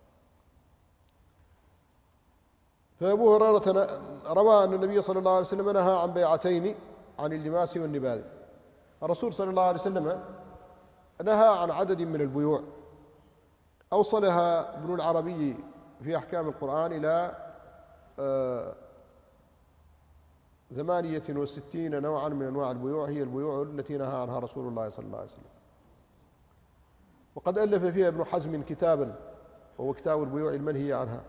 فأبو هريرة روى أن النبي صلى الله عليه وسلم نهى عن بيعتين، عن اللماس والنباذ. الرسول صلى الله عليه وسلم نهى عن عدد من البيوع أوصلها ابن العربي في أحكام القرآن إلى ثمانية وستين نوعا من أنواع البيوع، هي البيوع التي نهى عنها رسول الله صلى الله عليه وسلم. وقد ألف فيها ابن حزم كتابا وهو كتاب البيوع المنهي عنها.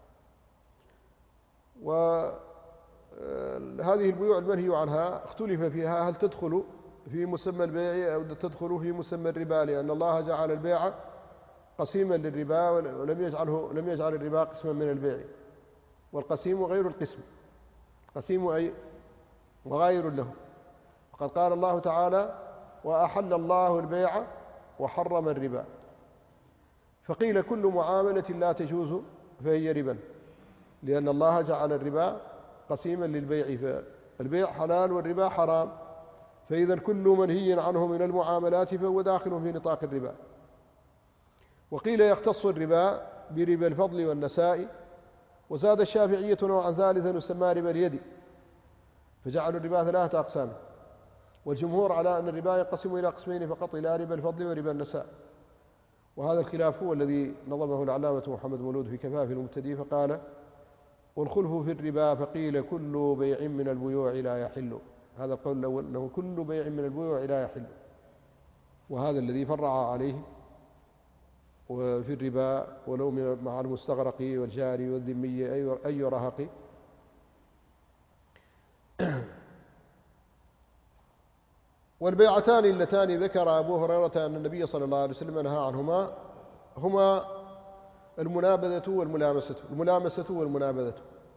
وهذه البيوع المنهي عنها اختلف فيها هل تدخل في مسمى البيع أو تدخل في مسمى الربا، لأن الله جعل البيع قسيما للربا ولم يجعله لم يجعل الربا قسما من البيع، والقسيم غير القسم، القسيم أي وغير له. وقد قال الله تعالى: وأحل الله البيع وحرم الربا. فقيل كل معاملة لا تجوز فهي ربا، لأن الله جعل الربا قسيما للبيع، فالبيع حلال والربا حرام، فإذا كل منهي عنه من المعاملات فهو داخل في نطاق الربا. وقيل يختص الربا بربا الفضل والنساء. وزاد الشافعية نوعا ثالثا يسمى ربا اليد، فجعلوا الربا ثلاثة أقسام، والجمهور على أن الربا ينقسم إلى قسمين فقط، إلى ربا الفضل وربا النساء. وهذا الخلاف هو الذي نظمه العلامة محمد مولود في كفاف المبتدئ فقال: والخلف في الربا فقيل كل بيع من البيوع لا يحل. هذا القول الأول أنه كل بيع من البيوع لا يحل، وهذا الذي فرع عليه وفي الربا ولو مع المستغرق والجاري والذمي أي رهق. والبيعتان اللتان ذكر أبو هريرة أن النبي صلى الله عليه وسلم نهى عنهما هما المنابذة والملامسة الملامسة والمنابذة،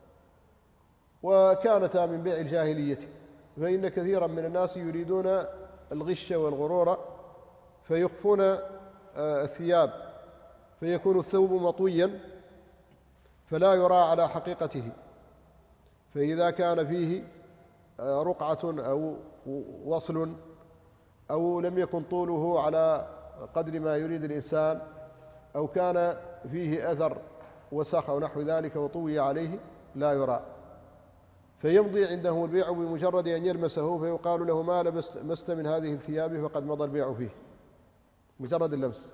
وكانتا من بيع الجاهلية، فإن كثيرا من الناس يريدون الغش والغرور فيخفون الثياب، فيكون الثوب مطويا فلا يرى على حقيقته، فإذا كان فيه رقعة أو وصل أو لم يكن طوله على قدر ما يريد الإنسان أو كان فيه أثر وسخ أو نحو ذلك وطوي عليه لا يرى، فيمضي عنده البيع بمجرد أن يلمسه، فيقال له: ما لمست من هذه الثياب فقد مضى البيع فيه، مجرد اللمس.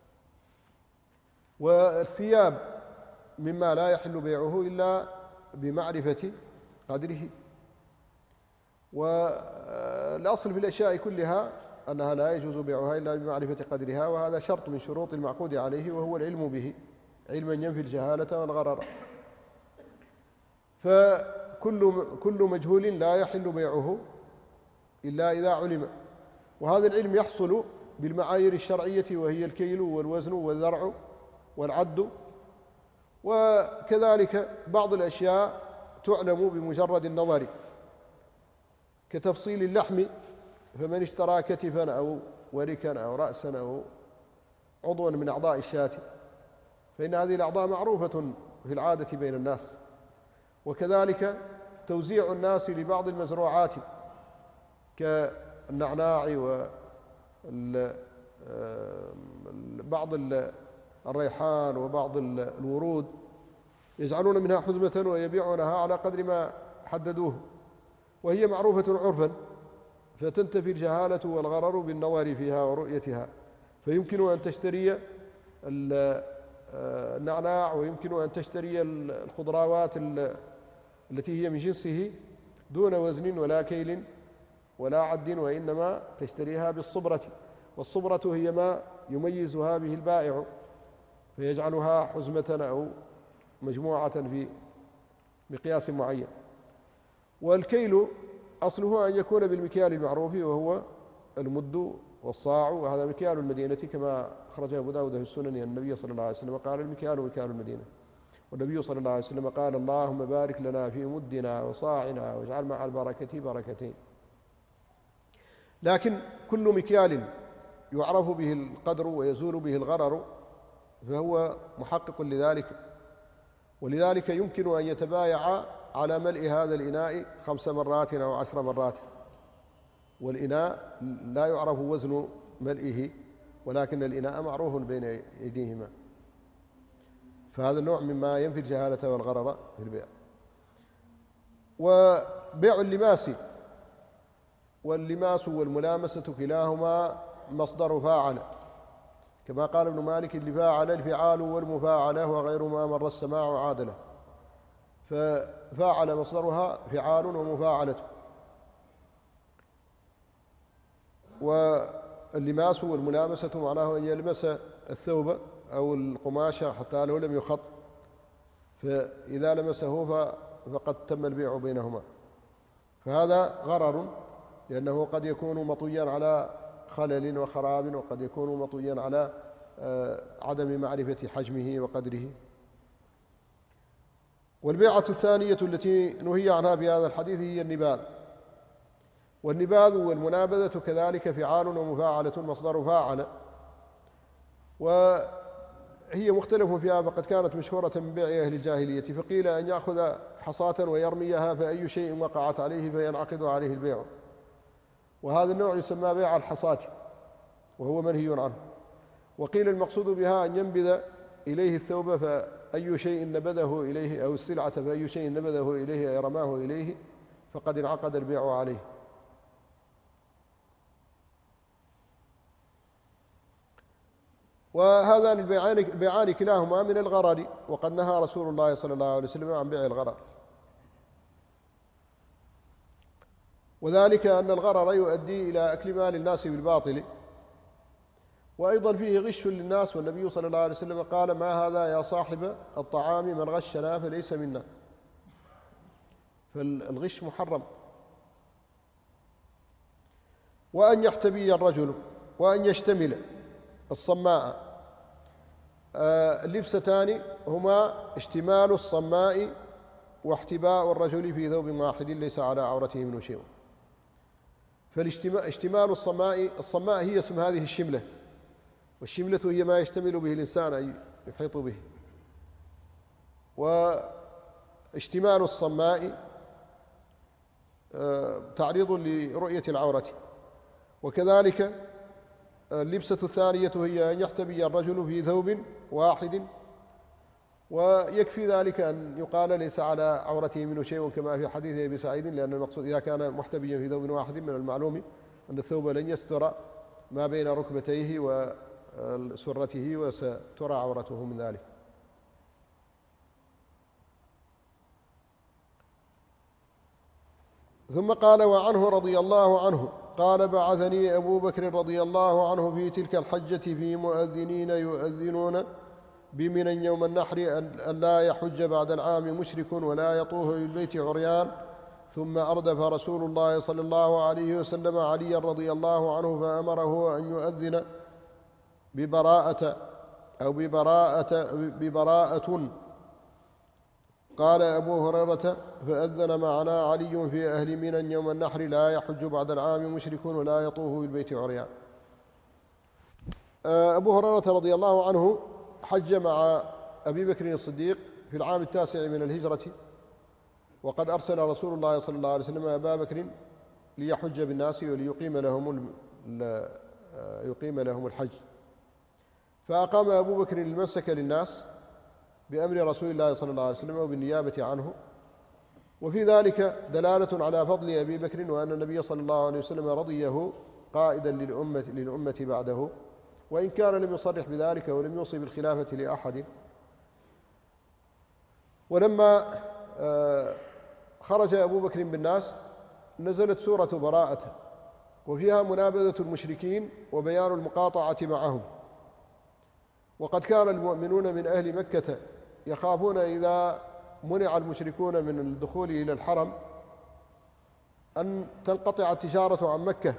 والثياب مما لا يحل بيعه إلا بمعرفة قدره، والأصل في الأشياء كلها أنها لا يجوز بيعها إلا بمعرفة قدرها، وهذا شرط من شروط المعقود عليه، وهو العلم به علما ينفي الجهالة والغرر. فكل كل مجهول لا يحل بيعه إلا إذا علم، وهذا العلم يحصل بالمعايير الشرعية، وهي الكيل والوزن والذرع والعد. وكذلك بعض الأشياء تعلم بمجرد النظر، كتفصيل اللحم، فمن اشترى كتفا أو وركا أو رأسا أو عضوا من أعضاء الشاة فإن هذه الأعضاء معروفة في العادة بين الناس. وكذلك توزيع الناس لبعض المزروعات كالنعناع وبعض الريحان وبعض الورود، يجعلون منها حزمة ويبيعونها على قدر ما حددوه، وهي معروفة عرفا، فتنتفي الجهالة والغرر بالنظر فيها ورؤيتها، فيمكن أن تشتري النعناع ويمكن أن تشتري الخضروات التي هي من جنسه دون وزن ولا كيل ولا عد، وإنما تشتريها بالصبرة، والصبرة هي ما يميزها به البائع فيجعلها حزمة أو مجموعة في مقياس معين. والكيل أصله أن يكون بالمكيال المعروف وهو المد والصاع، وهذا مكيال المدينة كما أخرجه أبو داود في السنن أن النبي صلى الله عليه وسلم قال: المكيال مكيال المدينة. والنبي صلى الله عليه وسلم قال: اللهم بارك لنا في مدنا وصاعنا واجعل مع البركة بركتين. لكن كل مكيال يعرف به القدر ويزول به الغرر فهو محقق لذلك، ولذلك يمكن أن يتبايع على ملء هذا الإناء خمس مرات أو عشر مرات، والإناء لا يعرف وزن ملئه، ولكن الإناء معروف بين أيديهما، فهذا النوع مما ينفي الجهالة والغرر في البيع. وبيع اللماس، واللماس والملامسة كلاهما مصدر فاعل، كما قال ابن مالك: الفاعل الفعال والمفاعلة وغير ما مر السماع عادله، ففاعل مصدرها فعال ومفاعلة. واللماس والملامسة معناه أن يلمس الثوب أو القماشة حتى لو لم يخط، فإذا لمسه فقد تم البيع بينهما. فهذا غرر، لأنه قد يكون مطويا على خلل وخراب، وقد يكون مطويا على عدم معرفة حجمه وقدره. والبيعة الثانية التي نهي عنها في هذا الحديث هي النباذ. والنباذ والمنابذة كذلك فعال ومفاعلة مصدر فاعل، وهي مختلف فيها، فقد كانت مشهورة من بيع أهل الجاهلية، فقيل أن يأخذ حصاة ويرميها فأي شيء وقعت عليه فينعقد عليه البيع، وهذا النوع يسمى بيع الحصاة وهو منهي عنه. وقيل المقصود بها أن ينبذ إليه الثوب فأي شيء نبذه إليه، أو السلعة فأي شيء نبذه إليه أي رماه إليه فقد انعقد البيع عليه. وهذان البيعان كلاهما من الغرر، وقد نهى رسول الله صلى الله عليه وسلم عن بيع الغرر، وذلك أن الغرر يؤدي إلى أكل مال الناس بالباطل، وأيضا فيه غش للناس، والنبي صلى الله عليه وسلم قال: ما هذا يا صاحب الطعام من غشنا فليس منا. فالغش محرم. وأن يحتبي الرجل وأن يشتمل الصماء. اللبستان هما اشتمال الصماء واحتباء الرجل في ثوب واحد ليس على عورته منه شيء. فاشتمال الصماء، الصماء هي اسم هذه الشملة، والشملة هي ما يشتمل به الإنسان أي يحيط به. واشتمال الصماء تعريض لرؤية العورة. وكذلك اللبسة الثانية هي أن يحتبي الرجل في ثوب واحد، ويكفي ذلك أن يقال ليس على عورته منه شيء كما في حديث أبي سعيد، لأن المقصود إذا كان محتبيا في ثوب واحد من المعلوم أن الثوب لن يستر ما بين ركبتيه وسرته وسترى عورته من ذلك. ثم قال: وعنه رضي الله عنه قال: بعثني أبو بكر رضي الله عنه في تلك الحجة في مؤذنين يؤذنون بمنى يوم النحر أن لا يحج بعد العام مشرك ولا يطوف بالبيت عريان. ثم أردف رسول الله صلى الله عليه وسلم عليا رضي الله عنه فأمره أن يؤذن ببراءة أو ببراءة ببراءة. قال أبو هريرة: فأذن معنا علي في أهل منى يوم النحر لا يحج بعد العام مشرك ولا يطوف بالبيت عريان. أبو هريرة رضي الله عنه حج مع أبي بكر الصديق في العام التاسع من الهجرة، وقد أرسل رسول الله صلى الله عليه وسلم أبا بكر ليحج بالناس وليقيم لهم يقيم لهم الحج. فأقام أبو بكر المسك للناس بأمر رسول الله صلى الله عليه وسلم وبالنيابة عنه، وفي ذلك دلالة على فضل أبي بكر، وأن النبي صلى الله عليه وسلم رضيه قائدا للأمة, للأمة بعده، وإن كان لم يصرح بذلك ولم يوصي بالخلافة لأحد. ولما خرج أبو بكر بالناس نزلت سورة براءة، وفيها منابذة المشركين وبيان المقاطعة معهم. وقد كان المؤمنون من أهل مكة يخافون إذا منع المشركون من الدخول إلى الحرم أن تنقطع التجارة عن مكة،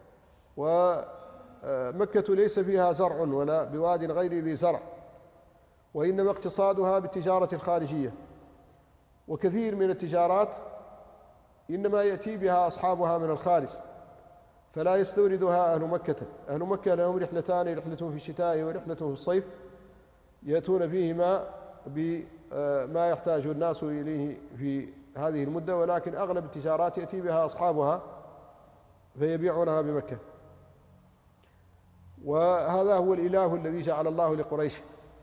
ومكة ليس فيها زرع ولا بواد غير ذي زرع، وإنما اقتصادها بالتجارة الخارجية، وكثير من التجارات إنما يأتي بها أصحابها من الخارج فلا يستوردها أهل مكة. أهل مكة لهم رحلتان، رحلة في الشتاء ورحلة في الصيف، يأتون فيهما بما يحتاج الناس إليه في هذه المدة، ولكن أغلب التجارات يأتي بها أصحابها فيبيعونها بمكة. وهذا هو الإله الذي جعل الله لقريش،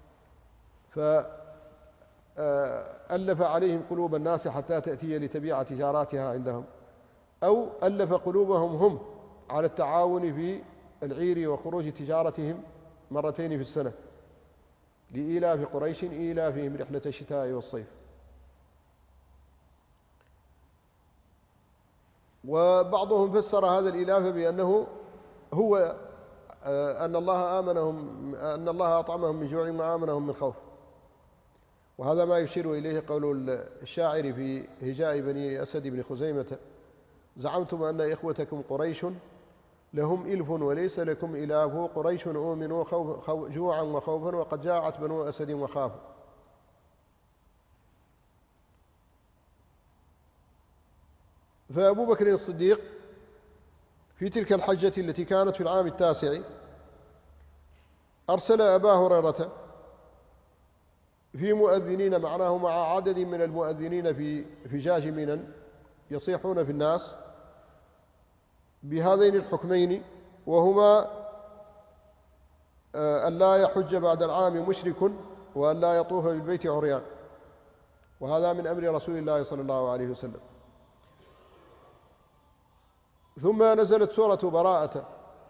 فألف عليهم قلوب الناس حتى تأتي لتبيع تجاراتها عندهم، أو ألف قلوبهم هم على التعاون في العير وخروج تجارتهم مرتين في السنة لإيلاف قريش إيلافهم رحلة الشتاء والصيف. وبعضهم فسر هذا الإيلاف بأنه هو أن الله آمنهم أن الله أطعمهم من جوع وآمنهم من خوف. وهذا ما يشير إليه قول الشاعر في هجاء بني أسد بن خزيمة: زعمتم أن إخوتكم قريش لهم إلف وليس لكم إلاف، قريش أؤمنوا خوف جوعا وخوفا وقد جاعت بنو أسد وخافوا. فأبو بكر الصديق في تلك الحجة التي كانت في العام التاسع أرسل أبا هريرة في مؤذنين معناه مع عدد من المؤذنين في فجاج منى يصيحون في الناس بهذين الحكمين، وهما أن لا يحج بعد العام مشرك وأن لا يطوف بالبيت عريان. وهذا من أمر رسول الله صلى الله عليه وسلم. ثم نزلت سورة براءة.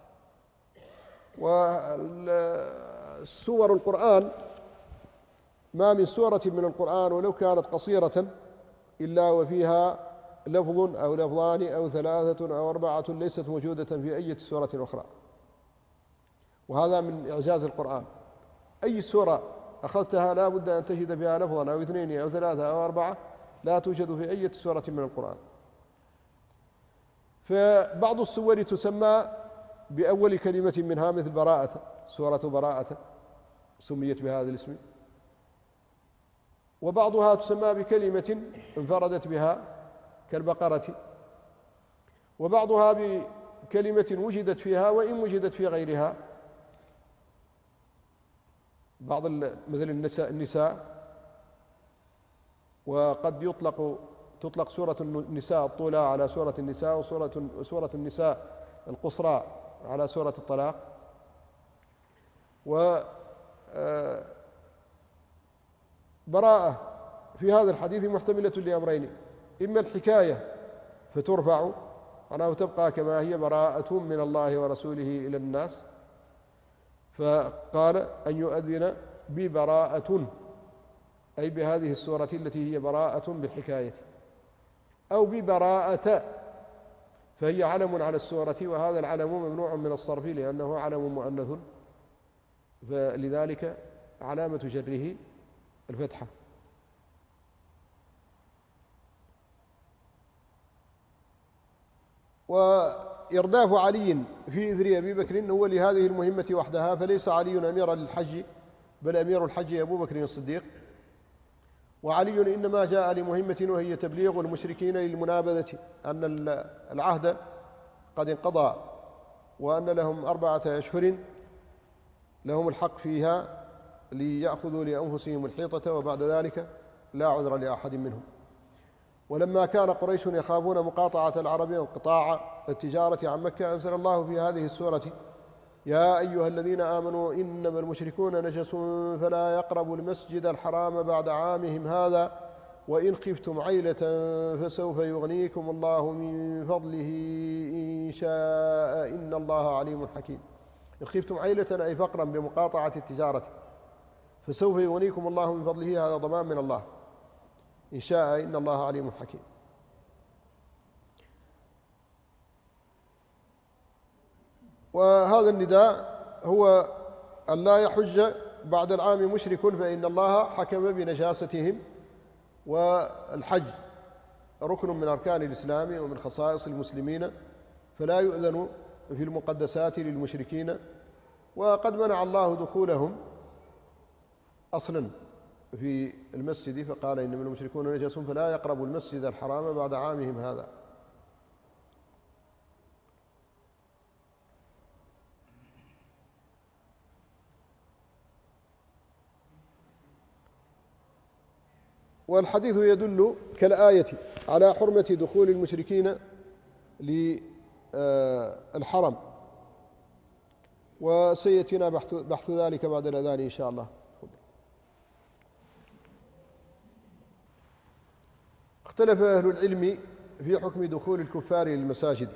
وسور القرآن ما من سورة من القرآن ولو كانت قصيرة إلا وفيها لفظ أو لفظان أو ثلاثة أو أربعة ليست موجودة في أي سورة أخرى. وهذا من إعجاز القرآن. أي سورة أخذتها لا بد أن تجد فيها لفظا أو اثنين أو ثلاثة أو أربعة لا توجد في أي سورة من القرآن. فبعض السور تسمى بأول كلمة منها مثل براءة، سورة براءة سميت بهذا الاسم، وبعضها تسمى بكلمة انفردت بها كالبقرة، وبعضها بكلمة وجدت فيها وإن وجدت في غيرها، بعض مثل النساء, النساء وقد يطلق تطلق سورة النساء الطولى على سورة النساء، وسورة سورة النساء القصرى على سورة الطلاق. وبراءة في هذا الحديث محتملة لأمرين: إما الحكاية فترفع معناه تبقى كما هي براءة من الله ورسوله إلى الناس، فقال أن يؤذن ببراءة أي بهذه السورة التي هي براءة بالحكاية، أو ببراءة فهي علم على السورة، وهذا العلم ممنوع من الصرف لأنه علم مؤنث، فلذلك علامة جره الفتحة. وإرداف علي في إذن أبي بكر هو لهذه المهمة وحدها، فليس علي أميرا للحج بل أمير الحج أبو بكر الصديق. وعلي إنما جاء لمهمة وهي تبليغ المشركين للمنابذة أن العهد قد انقضى وأن لهم أربعة أشهر لهم الحق فيها ليأخذوا لأنفسهم الحيطة، وبعد ذلك لا عذر لأحد منهم. ولما كان قريش يخافون مقاطعة العرب وانقطاع التجارة عن مكة أنزل الله في هذه السورة: يا أيها الذين آمنوا إنما المشركون نجس فلا يقربوا المسجد الحرام بعد عامهم هذا وإن خفتم عيلة فسوف يغنيكم الله من فضله إن شاء إن الله عليم حكيم. إن خفتم عيلة أي فقرا بمقاطعة التجارة، فسوف يغنيكم الله من فضله هذا ضمان من الله، إن شاء إن الله عليم حكيم. وهذا النداء هو أن لا يحج بعد العام مشرك فإن الله حكم بنجاستهم، والحج ركن من أركان الإسلام ومن خصائص المسلمين، فلا يؤذن في المقدسات للمشركين. وقد منع الله دخولهم أصلا في المسجد، فقال إنما المشركون نجس فلا يقربوا المسجد الحرام بعد عامهم هذا. والحديث يدل كالآية على حرمة دخول المشركين للحرم، وسيأتينا بحث ذلك بعد الأذان إن شاء الله. اختلف أهل العلم في حكم دخول الكفار للمساجد،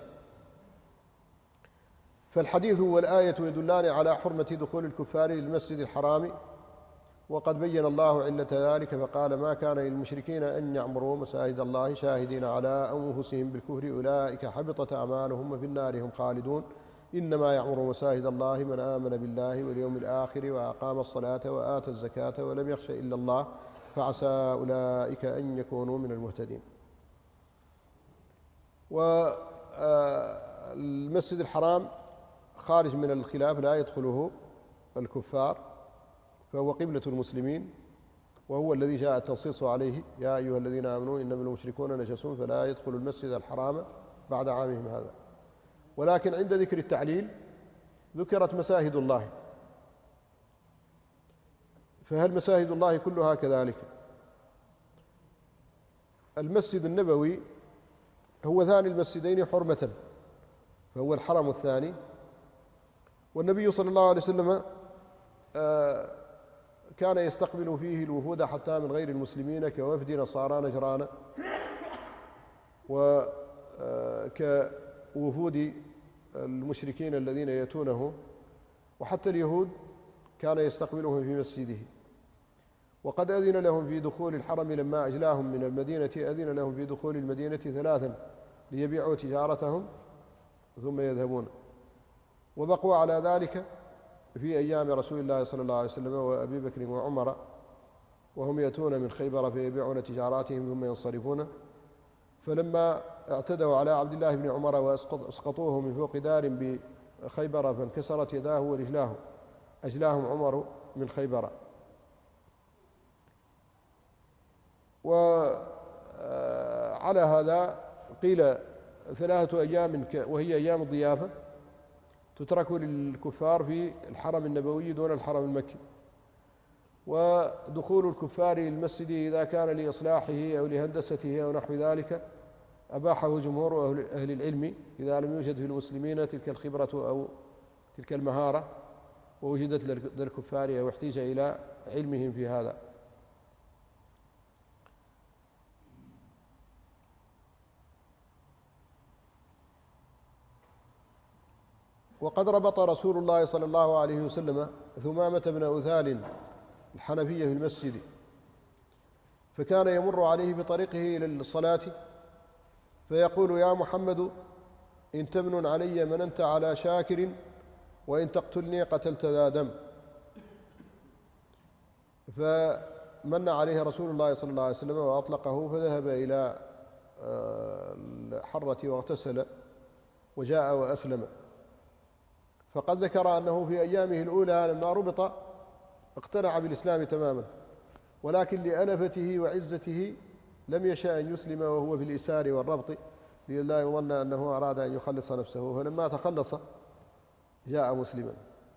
فالحديث والآية يدلان على حرمة دخول الكفار للمسجد الحرام، وقد بين الله علة ذلك فقال: ما كان للمشركين أن يعمروا مساجد الله شاهدين على أنفسهم بالكفر أولئك حبطت أعمالهم وفي النار هم خالدون إنما يعمر مساجد الله من آمن بالله واليوم الآخر وأقام الصلاة وآتى الزكاة ولم يخش إلا الله فعسى أولئك أن يكونوا من المهتدين. والمسجد الحرام خارج من الخلاف لا يدخله الكفار، فهو قبلة المسلمين، وهو الذي جاء التنصيص عليه: يا أيها الذين آمنوا إنما المشركون نجس فلا يدخلوا المسجد الحرام بعد عامهم هذا. ولكن عند ذكر التعليل ذكرت مساجد الله، فهل مساجد الله كلها كذلك؟ المسجد النبوي هو ثاني المسجدين حرمة، فهو الحرم الثاني، والنبي صلى الله عليه وسلم كان يستقبل فيه الوفود حتى من غير المسلمين كوفد نصارى نجران وكوفود المشركين الذين يأتونه، وحتى اليهود كان يستقبلهم في مسجده. وقد أذن لهم في دخول الحرم لما أجلاهم من المدينة، أذن لهم في دخول المدينة ثلاثا ليبيعوا تجارتهم ثم يذهبون، وبقوا على ذلك في أيام رسول الله صلى الله عليه وسلم وأبي بكر وعمر، وهم يأتون من خيبر فيبيعون تجاراتهم ثم ينصرفون. فلما اعتدوا على عبد الله بن عمر واسقطوه من فوق دار بخيبر فانكسرت يداه ورجلاه أجلاهم عمر من خيبر. وعلى هذا قيل ثلاثة أيام وهي أيام الضيافة تترك للكفار في الحرم النبوي دون الحرم المكي، ودخول الكفار للمسجد إذا كان لإصلاحه أو لهندسته أو نحو ذلك أباحه جمهور أهل العلم إذا لم يوجد في المسلمين تلك الخبرة أو تلك المهارة ووجدت للكفار أو احتيج إلى علمهم في هذا. وقد ربط رسول الله صلى الله عليه وسلم ثمامة بن أثال الحنفية في المسجد، فكان يمر عليه بطريقه إلى الصلاة فيقول: يا محمد إن تمن علي مننت على شاكر، وإن تقتلني قتلت ذا دم. فمن عليه رسول الله صلى الله عليه وسلم وأطلقه، فذهب إلى الحرة واغتسل وجاء وأسلم. فقد ذكر أنه في أيامه الأولى لما ربط اقتنع بالإسلام تماما، ولكن لأنفته وعزته لم يشاء أن يسلم وهو في الإسار والربط لئلا يظن أنه أراد أن يخلص نفسه، فلما تخلص جاء مسلما.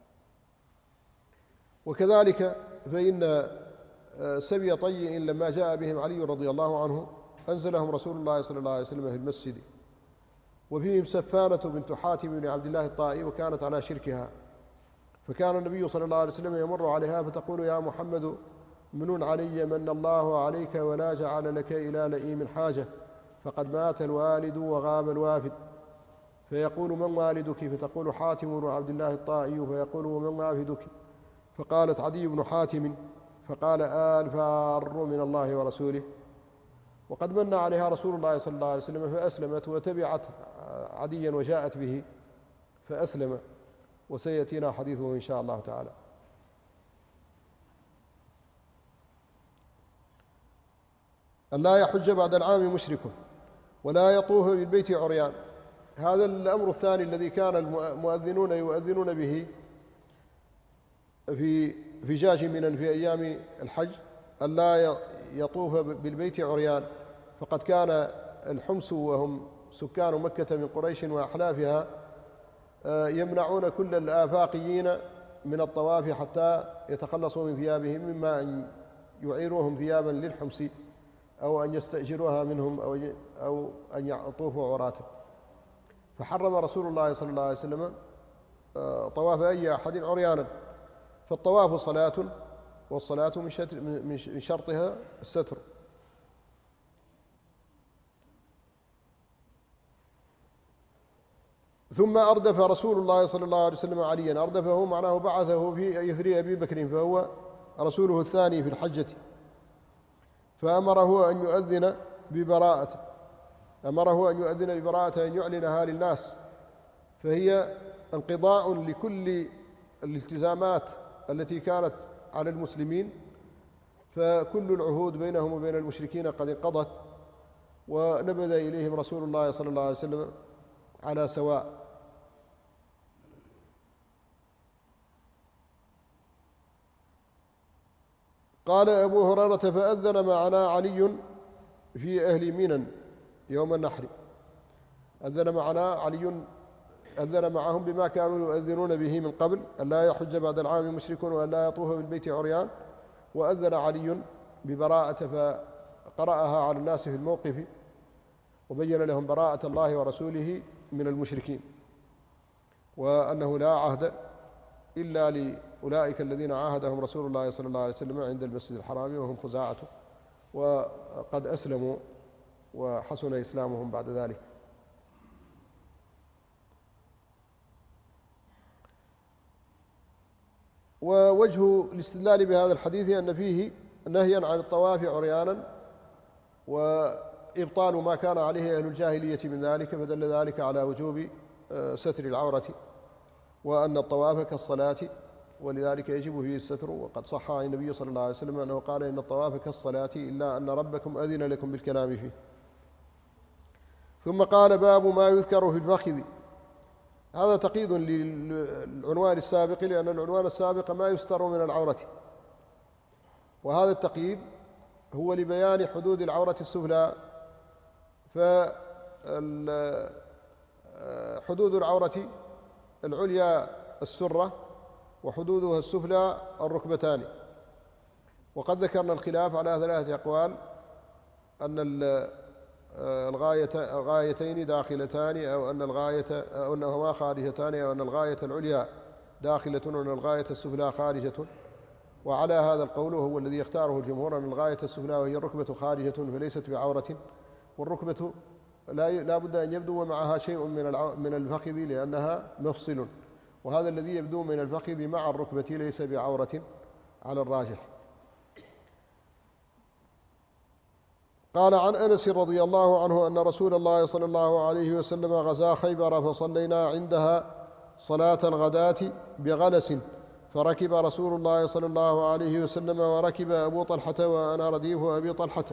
وكذلك فإن سبي طيء لما جاء بهم علي رضي الله عنه أنزلهم رسول الله صلى الله عليه وسلم في المسجد، وفيهم سفانة بنت حاتم بن عبد الله الطائي وكانت على شركها، فكان النبي صلى الله عليه وسلم يمر عليها فتقول: يا محمد منون علي من الله عليك ولا جعل لك إلى لئيم حاجة، فقد مات الوالد وغاب الوافد. فيقول: من والدك؟ فتقول: حاتم بن عبد الله الطائي. فيقول: ومن وافدك؟ فقالت: عدي بن حاتم. فقال: آل فار من الله ورسوله. وقد من عليها رسول الله صلى الله عليه وسلم فأسلمت وتبعت عديا وجاءت به فأسلم، وسيأتينا حديثه إن شاء الله تعالى. أن لا يحج بعد العام مشرك ولا يطوف بالبيت عريان. هذا الأمر الثاني الذي كان المؤذنون يؤذنون به في فجاج منى في أيام الحج، أن لا يطوف بالبيت عريان، فقد كان الحمس وهم سكان مكة من قريش وأحلافها يمنعون كل الآفاقيين من الطواف حتى يتخلصوا من ثيابهم، مما أن يعيروهم ثيابا للحمس أو أن يستأجروها منهم أو أن يطوفوا عراته. فحرم رسول الله صلى الله عليه وسلم طواف أي أحد عريانا. فالطواف صلاة، والصلاة من شرطها الستر. ثم أردف رسول الله صلى الله عليه وسلم عليا. أردفه معناه بعثه في يثري أبي بكر، فهو رسوله الثاني في الحجة، فأمره أن يؤذن ببراءته أمره أن يؤذن ببراءته أن يعلنها للناس، فهي انقضاء لكل الالتزامات التي كانت على المسلمين، فكل العهود بينهم وبين المشركين قد انقضت، ونبذ إليهم رسول الله صلى الله عليه وسلم على سواء. قال أبو هريرة: فأذن معنا علي في أهل منى يوم النحر. أذن معنا علي، أذن معهم بما كانوا يؤذنون به من قبل، أن لا يحج بعد العام مشرك وأن لا يطوف بالبيت عريان. وأذن علي ببراءة فقرأها على الناس في الموقف، وبين لهم براءة الله ورسوله من المشركين، وأنه لا عهد إلا لأولئك الذين عاهدهم رسول الله صلى الله عليه وسلم عند المسجد الحرام، وهم خزاعة، وقد أسلموا وحسن إسلامهم بعد ذلك. ووجه الاستدلال بهذا الحديث أن فيه نهيا عن الطواف عريانا وإبطال ما كان عليه أهل الجاهلية من ذلك، فدل ذلك على وجوب ستر العورة، وأن الطواف كالصلاة ولذلك يجب فيه الستر. وقد صح عن النبي صلى الله عليه وسلم أنه قال: إن الطواف كالصلاة إلا أن ربكم أذن لكم بالكلام فيه. ثم قال: باب ما يذكر في الفخذ. هذا تقييد للعنوان السابق، لأن العنوان السابق ما يستر من العورة، وهذا التقييد هو لبيان حدود العورة السفلى. فحدود العورة العليا السرة، وحدودها السفلى الركبتان. وقد ذكرنا الخلاف على ثلاثة أقوال: أن الغاية الغايتين داخلتان، أو أن الغاية أو أنهما خارجتان، أو أن الغاية العليا داخلة وأن الغاية السفلى خارجة. وعلى هذا القول هو الذي يختاره الجمهور، أن الغاية السفلى وهي الركبة خارجة فليست بعورة، والركبة لا بد أن يبدو معها شيء من من الفخذ لأنها مفصل، وهذا الذي يبدو من الفخذ مع الركبة ليس بعورة على الراجح. قال: عن أنس رضي الله عنه أن رسول الله صلى الله عليه وسلم غزا خيبر، فصلينا عندها صلاة الغداة بغلس، فركب رسول الله صلى الله عليه وسلم وركب أبو طلحة وأنا رديف أبي طلحة،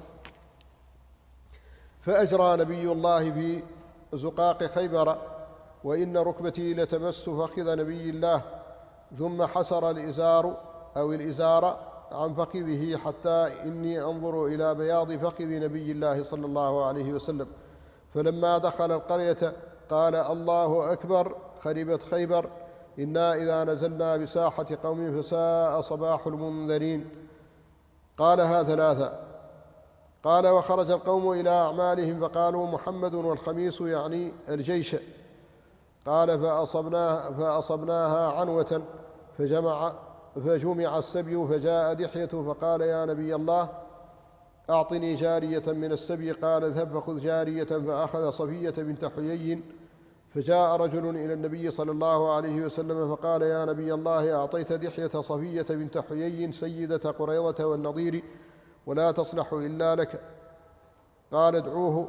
فأجرى نبي الله في زقاق خيبر، وإن ركبتي لتمس فخذ نبي الله، ثم حسر الإزار أو الإزار عن فخذه حتى إني أنظر إلى بياض فخذ نبي الله صلى الله عليه وسلم. فلما دخل القرية قال: الله أكبر، خربت خيبر، إنا إذا نزلنا بساحة قوم فساء صباح المنذرين. قالها ثلاثة. قال: وخرج القوم إلى أعمالهم فقالوا: محمد والخميس، يعني الجيش. قال: فأصبناها, فأصبناها عنوة، فجمع, فجمع السبي، فجاء دحية فقال: يا نبي الله، أعطني جارية من السبي. قال: اذهب فخذ جارية. فأخذ صفية بنت حيي. فجاء رجل إلى النبي صلى الله عليه وسلم فقال: يا نبي الله، أعطيت دحية صفية بنت حيي سيدة قريظة والنضير، ولا تصلح إلا لك. قال: ادعوه.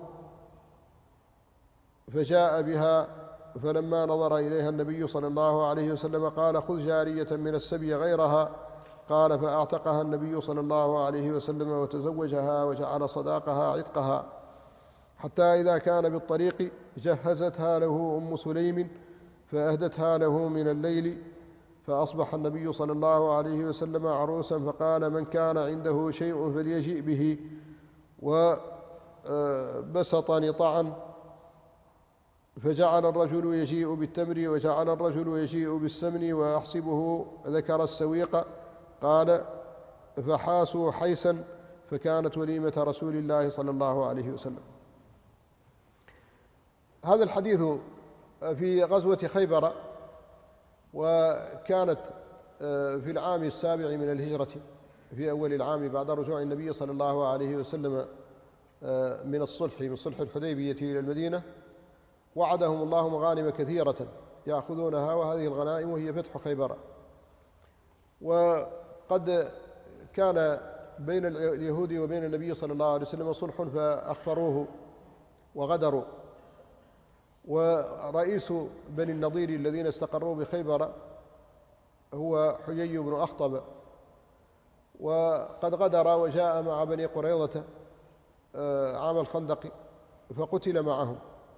فجاء بها، فلما نظر إليها النبي صلى الله عليه وسلم قال: خذ جارية من السبي غيرها. قال: فأعتقها النبي صلى الله عليه وسلم وتزوجها وجعل صداقها عتقها، حتى إذا كان بالطريق جهزتها له أم سليم فأهدتها له من الليل. فأصبح النبي صلى الله عليه وسلم عروسا، فقال: من كان عنده شيء فليجيء به. وبسط نطعا، فجعل الرجل يجيء بالتمر، وجعل الرجل يجيء بالسمن، ويحسبه ذكر السويق. قال: فحاسوا حيسا، فكانت وليمة رسول الله صلى الله عليه وسلم. هذا الحديث في غزوة خيبر، وكانت في العام السابع من الهجرة، في أول العام بعد رجوع النبي صلى الله عليه وسلم من الصلح من صلح الحديبية إلى المدينة. وعدهم الله مغانم كثيرة يأخذونها، وهذه الغنائم وهي فتح خيبر. وقد كان بين اليهود وبين النبي صلى الله عليه وسلم صلح، فأخفروه وغدروا، ورئيس بني النضير الذين استقروا بخيبر هو حيي بن أخطب، وقد غدر وجاء مع بني قريظة عام الخندق فقتل معهم.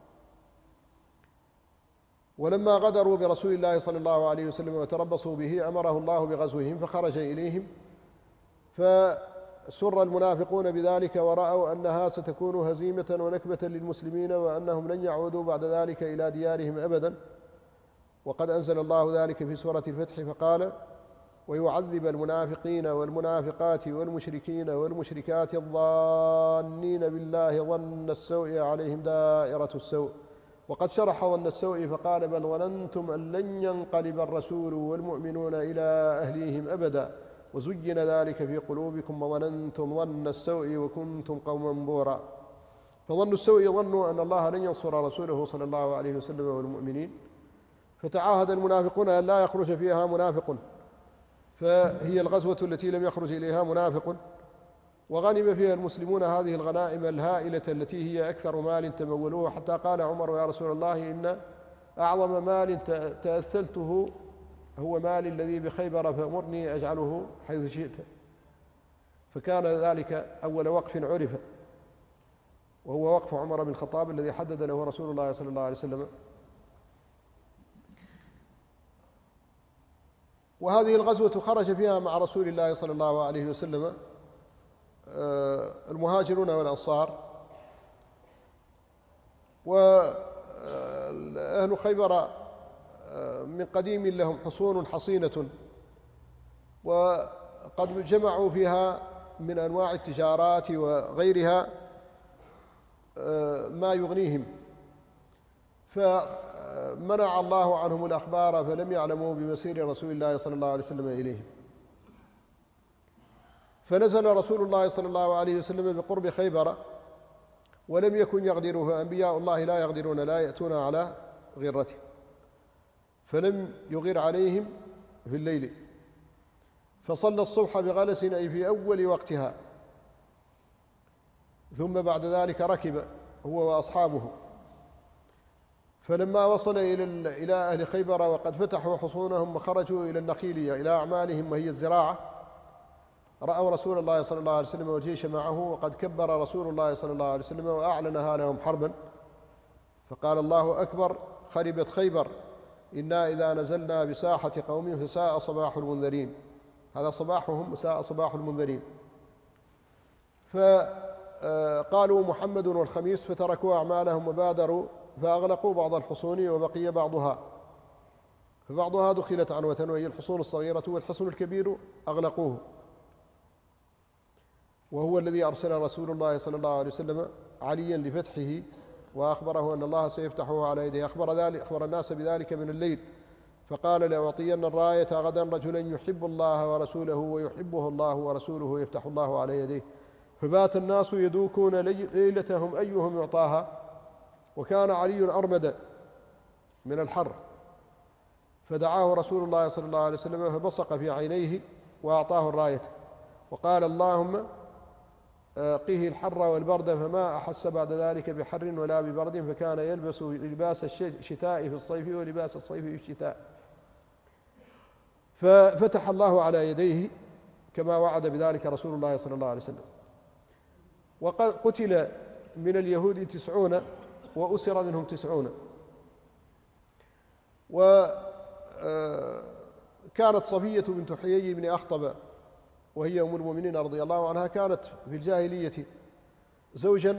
ولما غدروا برسول الله صلى الله عليه وسلم وتربصوا به أمره الله بغزوهم فخرج إليهم، فسر المنافقون بذلك ورأوا أنها ستكون هزيمة ونكبة للمسلمين وأنهم لن يعودوا بعد ذلك إلى ديارهم أبدا. وقد أنزل الله ذلك في سورة الفتح فقال: ويعذب المنافقين والمنافقات والمشركين والمشركات الظانين بالله ظن السوء عليهم دائرة السوء. وقد شرح ظن السوء فقال: بل ظننتم أن لن ينقلب الرسول والمؤمنون إلى أهليهم أبدا وزين ذلك في قلوبكم وظننتم ظن السوء وكنتم قوما بورا. فظن السوء ظنوا أن الله لن ينصر رسوله صلى الله عليه وسلم والمؤمنين، فتعاهد المنافقون أن لا يخرج فيها منافق، فهي الغزوة التي لم يخرج إليها منافق، وغنم فيها المسلمون هذه الغنائم الهائلة التي هي أكثر مال تمولوه، حتى قال عمر: يا رسول الله إن أعظم مال تأثلته هو مال الذي بخيبر فأمرني أجعله حيث شئت. فكان ذلك أول وقف عرف، وهو وقف عمر بن الخطاب الذي حدد له رسول الله صلى الله عليه وسلم. وهذه الغزوة خرج فيها مع رسول الله صلى الله عليه وسلم المهاجرون والأنصار، وأهل خيبر من قديم لهم حصون حصينة، وقد جمعوا فيها من أنواع التجارات وغيرها ما يغنيهم، فمنع الله عنهم الأخبار فلم يعلموا بمسير رسول الله صلى الله عليه وسلم إليهم. فنزل رسول الله صلى الله عليه وسلم بقرب خيبر، ولم يكن يغدره، فأنبياء الله لا يغدرون، لا يأتون على غرته، فلم يغير عليهم في الليل، فصلى الصبح بغلس أي في أول وقتها، ثم بعد ذلك ركب هو وأصحابه. فلما وصل إلى أهل خيبر وقد فتحوا حصونهم وخرجوا إلى النخيلية إلى أعمالهم وهي الزراعة، رأوا رسول الله صلى الله عليه وسلم والجيش معه، وقد كبر رسول الله صلى الله عليه وسلم وأعلنها لهم حربا، فقال: الله أكبر، خربت خيبر، إنا إذا نزلنا بساحة قوم فساء صباح المنذرين. هذا صباحهم وساء صباح المنذرين. فقالوا: محمد والخميس، فتركوا أعمالهم وبادروا فأغلقوا بعض الحصون وبقي بعضها، فبعضها دخلت عنوة وهي الحصون الصغيرة، والحصن الكبير أغلقوه، وهو الذي أرسل رسول الله صلى الله عليه وسلم عليا لفتحه، وأخبره أن الله سيفتحه على يديه. أخبر, ذلك أخبر الناس بذلك من الليل، فقال: لأعطين الراية غدا رجلا يحب الله ورسوله ويحبه الله ورسوله يفتح الله على يديه. فبات الناس يدوكون ليلتهم أيهم يعطاها، وكان علي أرمد من الحر، فدعاه رسول الله صلى الله عليه وسلم فبصق في عينيه وأعطاه الراية، وقال: اللهم قيه الحر والبرد، فما أحس بعد ذلك بحر ولا ببرد، فكان يلبس لباس الشتاء في الصيف ولباس الصيف في الشتاء. ففتح الله على يديه كما وعد بذلك رسول الله صلى الله عليه وسلم. وقد قتل من اليهود تسعون وأسر منهم تسعون. وكانت صفية بنت حيي بن أخطب وهي أم المؤمنين رضي الله عنها، كانت في الجاهلية زوجا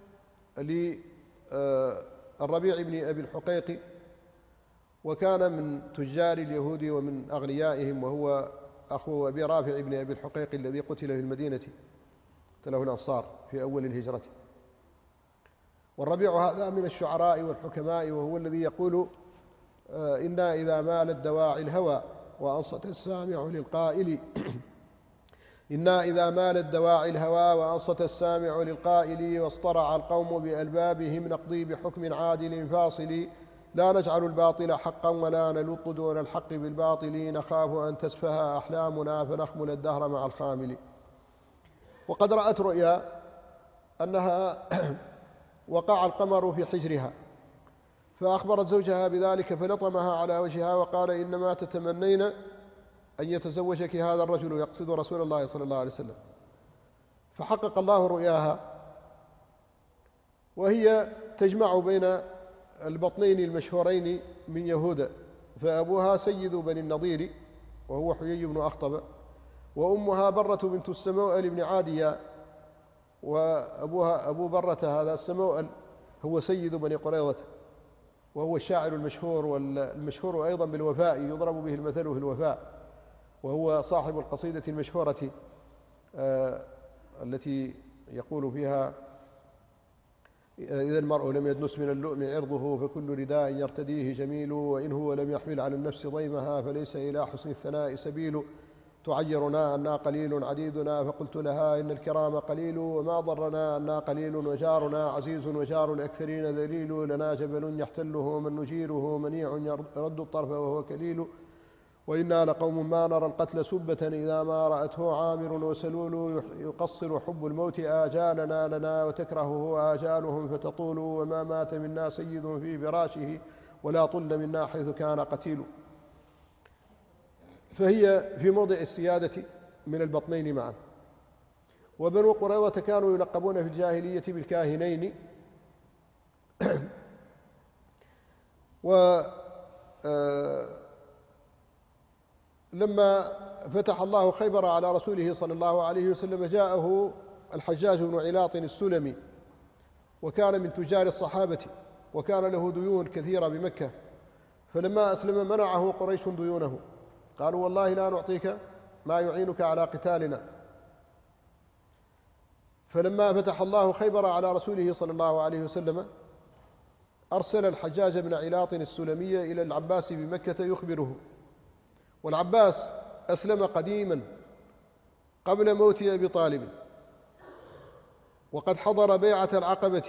للربيع بن أبي الحقيق، وكان من تجار اليهود ومن أغنيائهم، وهو أخو أبي رافع بن أبي الحقيق الذي قتل في المدينة، قتله الأنصار في أول الهجرة. والربيع هذا من الشعراء والحكماء، وهو الذي يقول: إنا إذا مالت دواعي الهوى وأنصت السامع للقائل إنا إذا مالت دواعي الهوى وأنصت السامع للقائل واصطرع القوم بألبابهم نقضي بحكم عادل فاصل لا نجعل الباطل حقا ولا نلط دون الحق بالباطل نخاف أن تسفه أحلامنا فنخمل الدهر مع الخامل. وقد رأت رؤيا أنها وقع القمر في حجرها، فأخبرت زوجها بذلك فلطمها على وجهها وقال إنما تتمنين أن يتزوجك هذا الرجل، يقصد رسول الله صلى الله عليه وسلم. فحقق الله رؤياها، وهي تجمع بين البطنين المشهورين من يهوذا، فأبوها سيد بني النضير وهو حيي بن أخطب، وأمها برة بنت السموأل بن عادية، وأبوها أبو برة هذا السموأل هو سيد بني قريظة، وهو الشاعر المشهور، والمشهور أيضا بالوفاء، يضرب به المثل في الوفاء، وهو صاحب القصيدة المشهورة آه التي يقول فيها: إذا المرء لم يدنس من اللؤم عرضه فكل رداء يرتديه جميل، وإن هو لم يحمل على النفس ضيمها فليس إلى حسن الثناء سبيل. تعيرنا أننا قليل عديدنا فقلت لها إن الكرام قليل، وما ضرنا أننا قليل وجارنا عزيز وجار الأكثرين ذليل، لنا جبل يحتله من نجيره منيع يرد الطرف وهو كليل، وإنا لقوم ما نرى القتل سبة إذا ما رأته عامر وسلول، يقصر حب الموت آجالنا لنا وتكرهه آجالهم فتطول، وما مات منا سيد في فراشه ولا طل منا حيث كان قتيل. فهي في موضع السيادة من البطنين معا. وبنو قريظة كانوا يلقبون في الجاهلية بالكاهنين، و لما فتح الله خيبر على رسوله صلى الله عليه وسلم جاءه الحجاج بن علاط السلمي، وكان من تجار الصحابة، وكان له ديون كثيرة بمكة، فلما أسلم منعه قريش ديونه، قالوا والله لا نعطيك ما يعينك على قتالنا. فلما فتح الله خيبر على رسوله صلى الله عليه وسلم أرسل الحجاج بن علاط السلمي إلى العباس بمكة يخبره، والعباس أسلم قديما قبل موت أبي طالب، وقد حضر بيعة العقبة،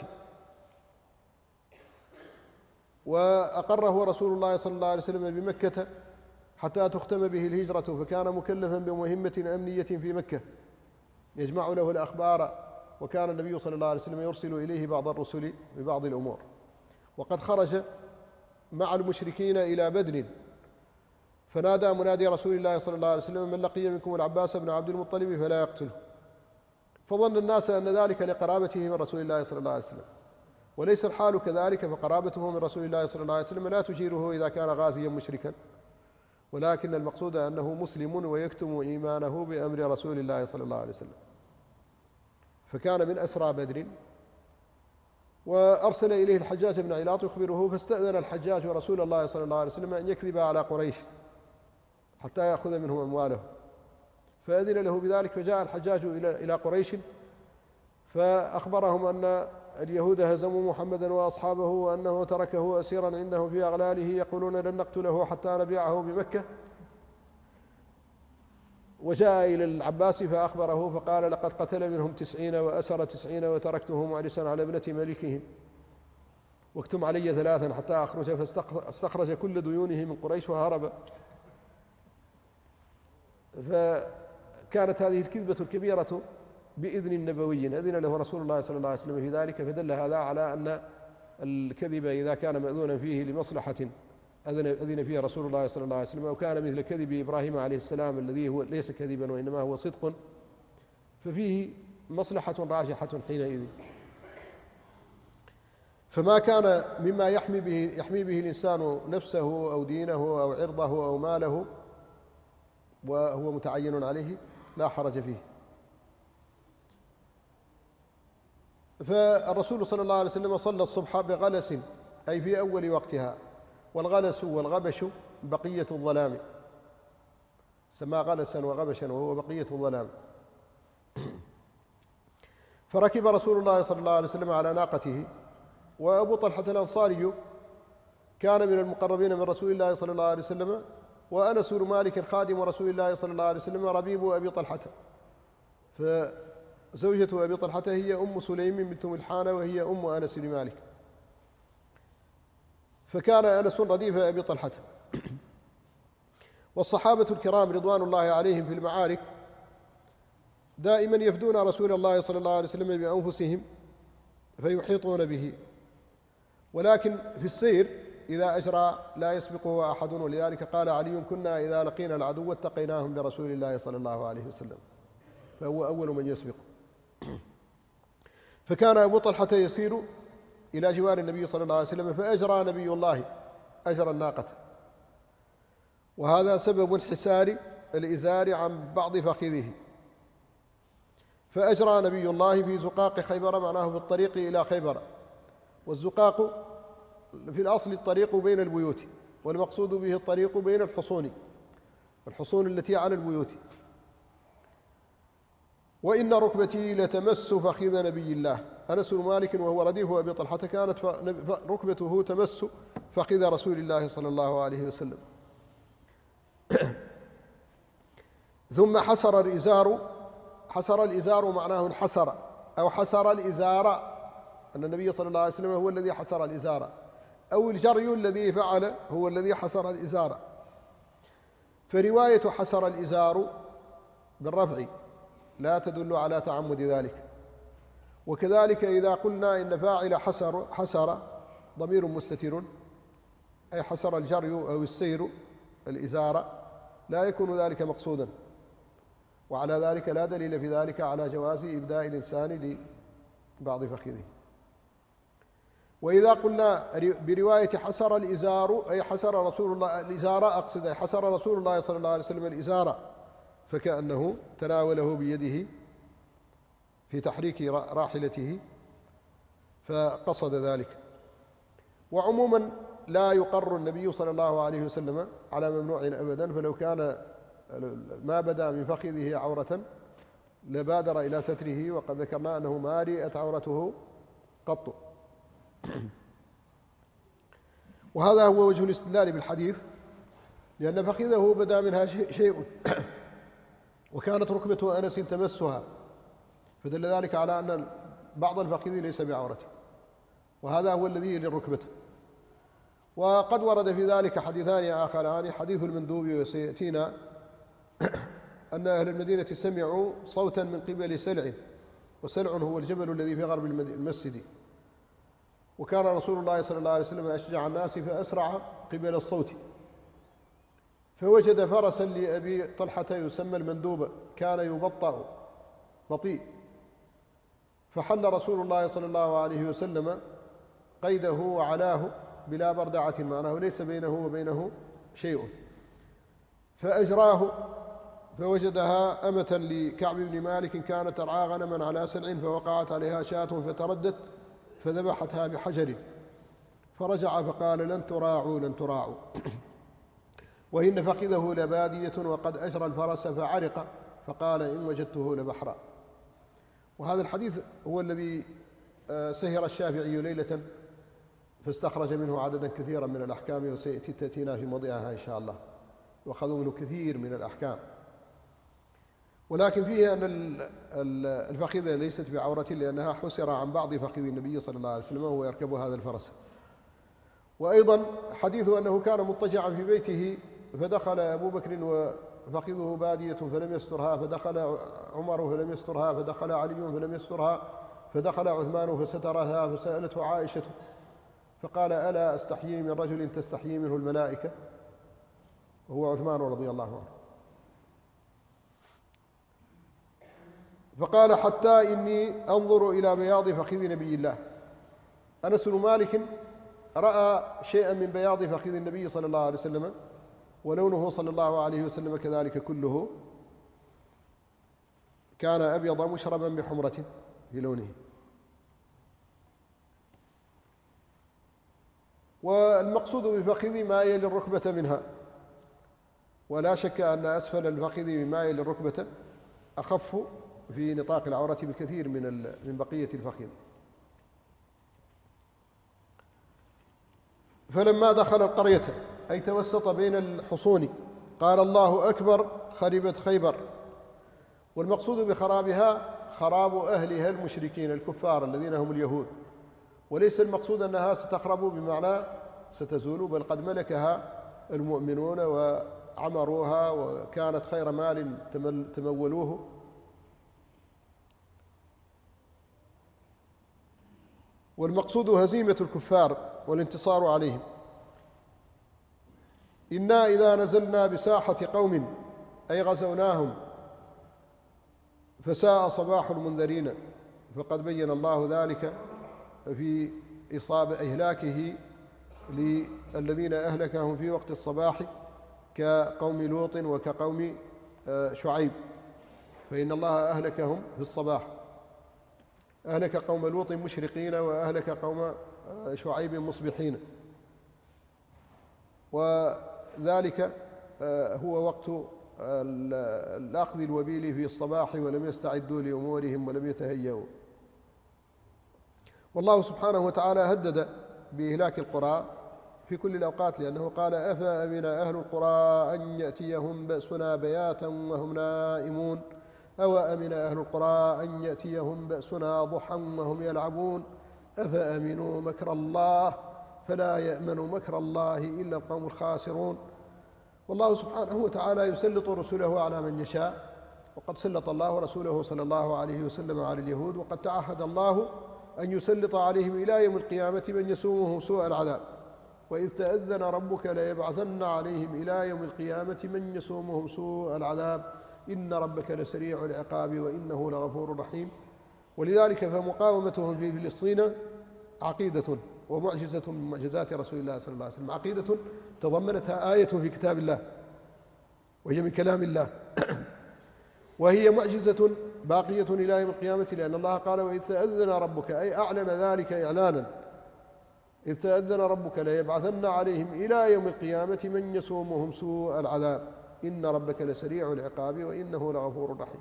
وأقره رسول الله صلى الله عليه وسلم بمكة حتى تختم به الهجرة، فكان مكلفا بمهمة أمنية في مكة يجمع له الأخبار، وكان النبي صلى الله عليه وسلم يرسل إليه بعض الرسل ببعض الأمور. وقد خرج مع المشركين إلى بدر، فنادى منادي رسول الله صلى الله عليه وسلم: من لقي منكم العباس بن عبد المطلب فلا يقتله. فظن الناس أن ذلك لقرابته من رسول الله صلى الله عليه وسلم، وليس الحال كذلك، فقرابته من رسول الله صلى الله عليه وسلم لا تجيره إذا كان غازيا مشركا، ولكن المقصود أنه مسلم ويكتم إيمانه بأمر رسول الله صلى الله عليه وسلم. فكان من أسرى بدر، وأرسل إليه الحجاج بن علاط يخبره، فاستأذن الحجاج رسول الله صلى الله عليه وسلم أن يكذب على قريش حتى يأخذ منهم أمواله، فأذن له بذلك. فجاء الحجاج إلى قريش فأخبرهم أن اليهود هزموا محمدا وأصحابه، وأنه تركه أسيرا عنده في أغلاله، يقولون لن نقتله حتى نبيعه بمكة. وجاء إلى العباس فأخبره فقال: لقد قتل منهم تسعين وأسر تسعين وتركته معرسا على ابنة ملكهم، واكتم علي ثلاثا حتى أخرج. فاستخرج كل ديونه من قريش وهرب. فكانت هذه الكذبة الكبيرة بإذن نبوي أذن له رسول الله صلى الله عليه وسلم في ذلك، فدل هذا على أن الكذب إذا كان مأذونا فيه لمصلحة أذن فيها رسول الله صلى الله عليه وسلم، وكان مثل كذب إبراهيم عليه السلام الذي هو ليس كذبا وإنما هو صدق، ففيه مصلحة راجحة حينئذ. فما كان مما يحمي به, يحمي به الإنسان نفسه أو دينه أو عرضه أو ماله وهو متعين عليه لا حرج فيه. فالرسول صلى الله عليه وسلم صلى الصبح بغلس، أي في أول وقتها، والغلس والغبش بقية الظلام، سمى غلسا وغبشا وهو بقية الظلام. فركب رسول الله صلى الله عليه وسلم على ناقته، وأبو طلحة الأنصاري كان من المقربين من رسول الله صلى الله عليه وسلم، وأنس بن مالك خادم رسول الله صلى الله عليه وسلم ربيب أبي طلحة. فزوجة أبي طلحة هي أم سليم بنت ملحان، وهي أم أنس بن مالك. فكان أنس رديف أبي طلحة. والصحابة الكرام رضوان الله عليهم في المعارك دائما يفدون رسول الله صلى الله عليه وسلم بأنفسهم فيحيطون به، ولكن في السير إذا أجرى لا يسبقه أحد، ولذلك قال علي: كنا إذا لقينا العدو اتقيناهم برسول الله صلى الله عليه وسلم، فهو أول من يسبق. فكان أبو طلحة يسير إلى جوار النبي صلى الله عليه وسلم، فأجرى نبي الله أجر الناقة، وهذا سبب انحسار الإزار عن بعض فخذه، فأجرى نبي الله في زقاق خيبر، معناه في الطريق إلى خيبر. والزقاق في الأصل الطريق بين البيوت، والمقصود به الطريق بين الحصون، الحصون التي على البيوت. وإن ركبتي لتمس فخذ نبي الله. أنس بن مالك وهو رديف أبي طلحة كانت ركبته تمس فخذ رسول الله صلى الله عليه وسلم. ثم حسر الإزار. حسر الإزار معناه انحسر أو حسر الإزار، أن النبي صلى الله عليه وسلم هو الذي حسر الإزار، أو الجري الذي فعل هو الذي حسر الإزار. فرواية حسر الإزار بالرفع لا تدل على تعمد ذلك. وكذلك إذا قلنا إن فاعل حسر حسر ضمير مستتر، أي حسر الجري أو السير الإزار، لا يكون ذلك مقصودا، وعلى ذلك لا دليل في ذلك على جواز إبداء الإنسان لبعض فخذه. وإذا قلنا برواية حسر الإزار أي حسر رسول الله الإزار، أقصد أي حسر رسول الله صلى الله عليه وسلم الإزار، فكأنه تناوله بيده في تحريك راحلته فقصد ذلك. وعموما لا يقر النبي صلى الله عليه وسلم على ممنوع أبدا، فلو كان ما بدا من فخذه عورة لبادر إلى ستره، وقد ذكرنا أنه ما رئت عورته قط. وهذا هو وجه الاستدلال بالحديث، لأن فخذه بدا منها شيء وكانت ركبة أنس تمسها، فدل ذلك على أن بعض الفخذ ليس بعورته، وهذا هو الذي للركبة. وقد ورد في ذلك حديثان آخران: حديث المندوب وسيأتينا أن أهل المدينة سمعوا صوتا من قبل سلع، وسلع هو الجبل الذي في غرب المسجد، وكان رسول الله صلى الله عليه وسلم أشجع الناس فأسرع قبل الصوت، فوجد فرسا لأبي طلحة يسمى المندوب كان يبطأ بطيء، فحل رسول الله صلى الله عليه وسلم قيده وعلاه بلا بردعة، معناه ليس بينه وبينه شيء، فأجراه فوجدها أمة لكعب بن مالك كانت ترعى غنما على سلع، فوقعت عليها شاة فتردت فذبحتها بحجر، فرجع فقال: لن تراعوا لن تراعوا وإن فخذه لبادية وقد أجرى الفرس فعرق، فقال: إن وجدته لبحرا. وهذا الحديث هو الذي سهر الشافعي ليلة فاستخرج منه عددا كثيرا من الأحكام، وسيأتي تأتينا في موضعها إن شاء الله، وأخذوا منه كثير من الأحكام. ولكن فيه أن الفخذ ليست بعورة، لأنها حسر عن بعض فخذ النبي صلى الله عليه وسلم وهو يركب هذا الفرس. وأيضا حديث أنه كان مضطجعا في بيته فدخل أبو بكر وفخذه بادية فلم يسترها، فدخل عمر فلم يسترها، فدخل علي فلم يسترها، فدخل عثمان فسترها، فسألته عائشة فقال: ألا أستحيي من رجل تستحيي منه الملائكة، وهو عثمان رضي الله عنه. فقال: حتى إني أنظر إلى بياض فخذ نبي الله. أنس بن مالك رأى شيئا من بياض فخذ النبي صلى الله عليه وسلم، ولونه صلى الله عليه وسلم كذلك كله كان أبيض مشربا بحمرة في لونه. والمقصود بالفخذ ما يلي الركبة منها، ولا شك أن أسفل الفخذ مما يلي الركبة أخف في نطاق العورة بكثير من من بقية الفخذ. فلما دخل القرية أي توسط بين الحصون قال: الله أكبر، خربت خيبر. والمقصود بخرابها خراب أهلها المشركين الكفار الذين هم اليهود، وليس المقصود أنها ستخرب بمعنى ستزول، بل قد ملكها المؤمنون وعمروها وكانت خير مال تمولوه. والمقصود هزيمة الكفار والانتصار عليهم. إنا إذا نزلنا بساحة قوم أي غزوناهم فساء صباح المنذرين، فقد بين الله ذلك في إصابة إهلاكه للذين أهلكهم في وقت الصباح كقوم لوط وكقوم شعيب، فإن الله أهلكهم في الصباح، أهلك قوم لوط مشرقين وأهلك قوم شعيب مصبحين، وذلك هو وقت الأخذ الوبيل في الصباح، ولم يستعدوا لأمورهم ولم يتهيئوا. والله سبحانه وتعالى هدد بإهلاك القرى في كل الأوقات، لأنه قال أفأمن أهل القرى أن يأتيهم بأسنا بياتا وهم نائمون أو أمن أهل القرى أن يأتيهم بأسنا ضحى وهم يلعبون أفأمنوا مكر الله فلا يأمن مكر الله إلا القوم الخاسرون. والله سبحانه وتعالى يسلط رسله على من يشاء، وقد سلط الله رسوله صلى الله عليه وسلم على اليهود، وقد تعهد الله أن يسلط عليهم إلى يوم القيامة من يسومهم سوء العذاب، وإذ تأذن ربك ليبعثن عليهم إلى يوم القيامة من يسومهم سوء العذاب إن ربك لسريع العقاب وإنه لغفور رحيم. ولذلك فمقاومتهم في فلسطين عقيدة ومعجزة من معجزات رسول الله صلى الله عليه وسلم، عقيدة تضمنتها آية في كتاب الله وهي من كلام الله وهي معجزة باقية إلى يوم القيامة، لأن الله قال وإذ تأذن ربك أي أعلن ذلك إعلانا، إذ تأذن ربك ليبعثن عليهم إلى يوم القيامة من يسومهم سوء العذاب إن ربك لسريع العقاب وإنه لغفور رحيم.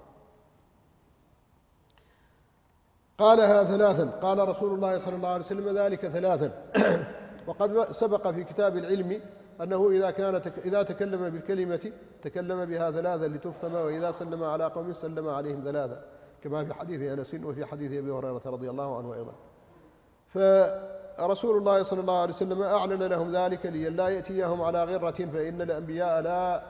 قالها ثلاثا، قال رسول الله صلى الله عليه وسلم ذلك ثلاثا. وقد سبق في كتاب العلم أنه إذا كان إذا تكلم بالكلمة تكلم بها ثلاثا لتفهم، وإذا سلم على قوم سلم عليهم ثلاثا، كما في حديث أنس وفي حديث أبي هريرة رضي الله عنه أيضا. فرسول الله صلى الله عليه وسلم أعلن لهم ذلك لئلا يأتيهم على غرة، فإن الأنبياء لا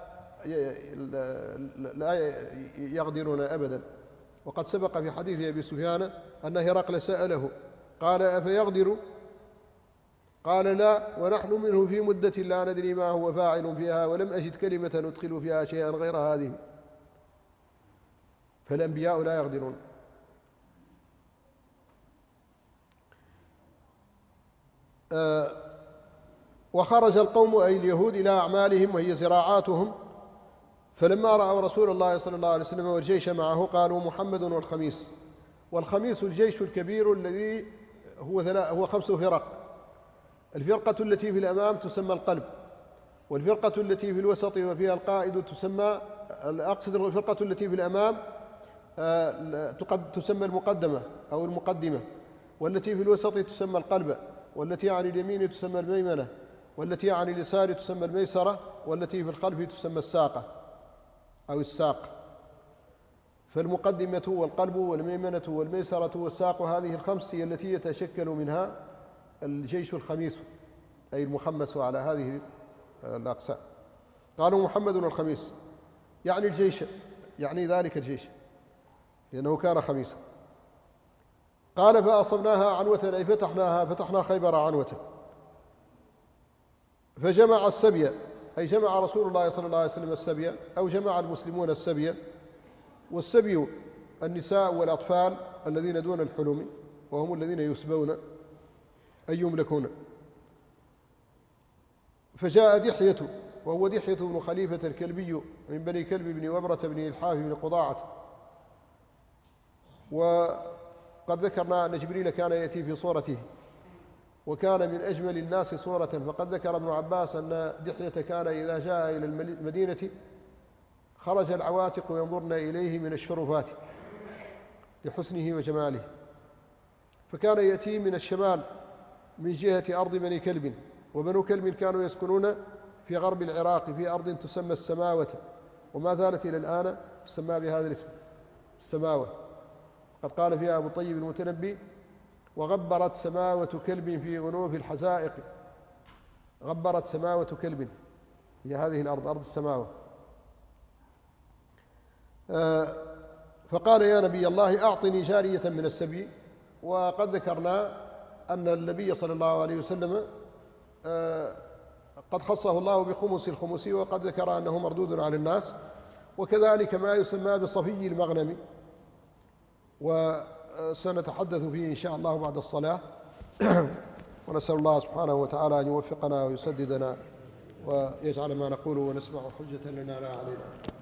لا يغدرون أبدا. وقد سبق في حديث أبي سفيان أن هرقل سأله قال أفيغدر؟ قال لا، ونحن منه في مدة لا ندري ما هو فاعل فيها، ولم أجد كلمة ندخل فيها شيئا غير هذه. فالأنبياء لا يغدرون. آه وخرج القوم أي اليهود إلى أعمالهم وهي زراعاتهم، فلما رأوا رسول الله صلى الله عليه وسلم والجيش معه قالوا محمد والخميس. والخميس الجيش الكبير الذي هو هو خمس فرق، الفرقة التي في الأمام تسمى القلب، والفرقة التي في الوسط وفيها القائد تسمى، أقصد الفرقة التي في الأمام تسمى المقدمة أو المقدمة، والتي في الوسط تسمى القلب، والتي عن اليمين تسمى الميمنة، والتي عن اليسار تسمى الميسرة، والتي في الخلف تسمى الساقة أو الساق. فالمقدمة والقلب والميمنة والميسرة والساق هذه الخمس هي التي يتشكل منها الجيش الخميس أي المخمس على هذه الأقسام. قالوا محمد الخميس يعني الجيش، يعني ذلك الجيش لأنه كان خميسا. قال فأصبناها عنوة أي فتحناها، فتحنا خيبر عنوة. فجمع السبي أي جمع رسول الله صلى الله عليه وسلم السبي، أو جمع المسلمون السبي. والسبي النساء والأطفال الذين دون الحلم، وهم الذين يسبون أي يملكون. فجاء دحية وهو دحية بن خليفة الكلبي من بني كلب بن وبرة بن الحاف بن قضاعة. وقد ذكرنا أن جبريل كان يأتي في صورته، وكان من أجمل الناس صورة. فقد ذكر ابن عباس أن دحية كان إذا جاء إلى المدينة خرج العواتق ينظرن إليه من الشرفات لحسنه وجماله. فكان يأتي من الشمال من جهة أرض بني كلب، وبنو كلب كانوا يسكنون في غرب العراق في أرض تسمى السماوة، وما زالت إلى الآن تسمى بهذا الاسم السماوة. قد قال فيها أبو طيب المتنبي وغبرت سماوة كلب في أنوف الحزائق. غبرت سماوة كلب هي هذه الأرض، أرض السماوة. آه فقال يا نبي الله أعطني جارية من السبي. وقد ذكرنا أن النبي صلى الله عليه وسلم آه قد خصه الله بخمس الخمس، وقد ذكر أنه مردود على الناس، وكذلك ما يسمى بصفي المغنم، وسنتحدث فيه إن شاء الله بعد الصلاة. ونسأل الله سبحانه وتعالى أن يوفقنا ويسددنا ويجعل ما نقول ونسمع حجة لنا لا علينا.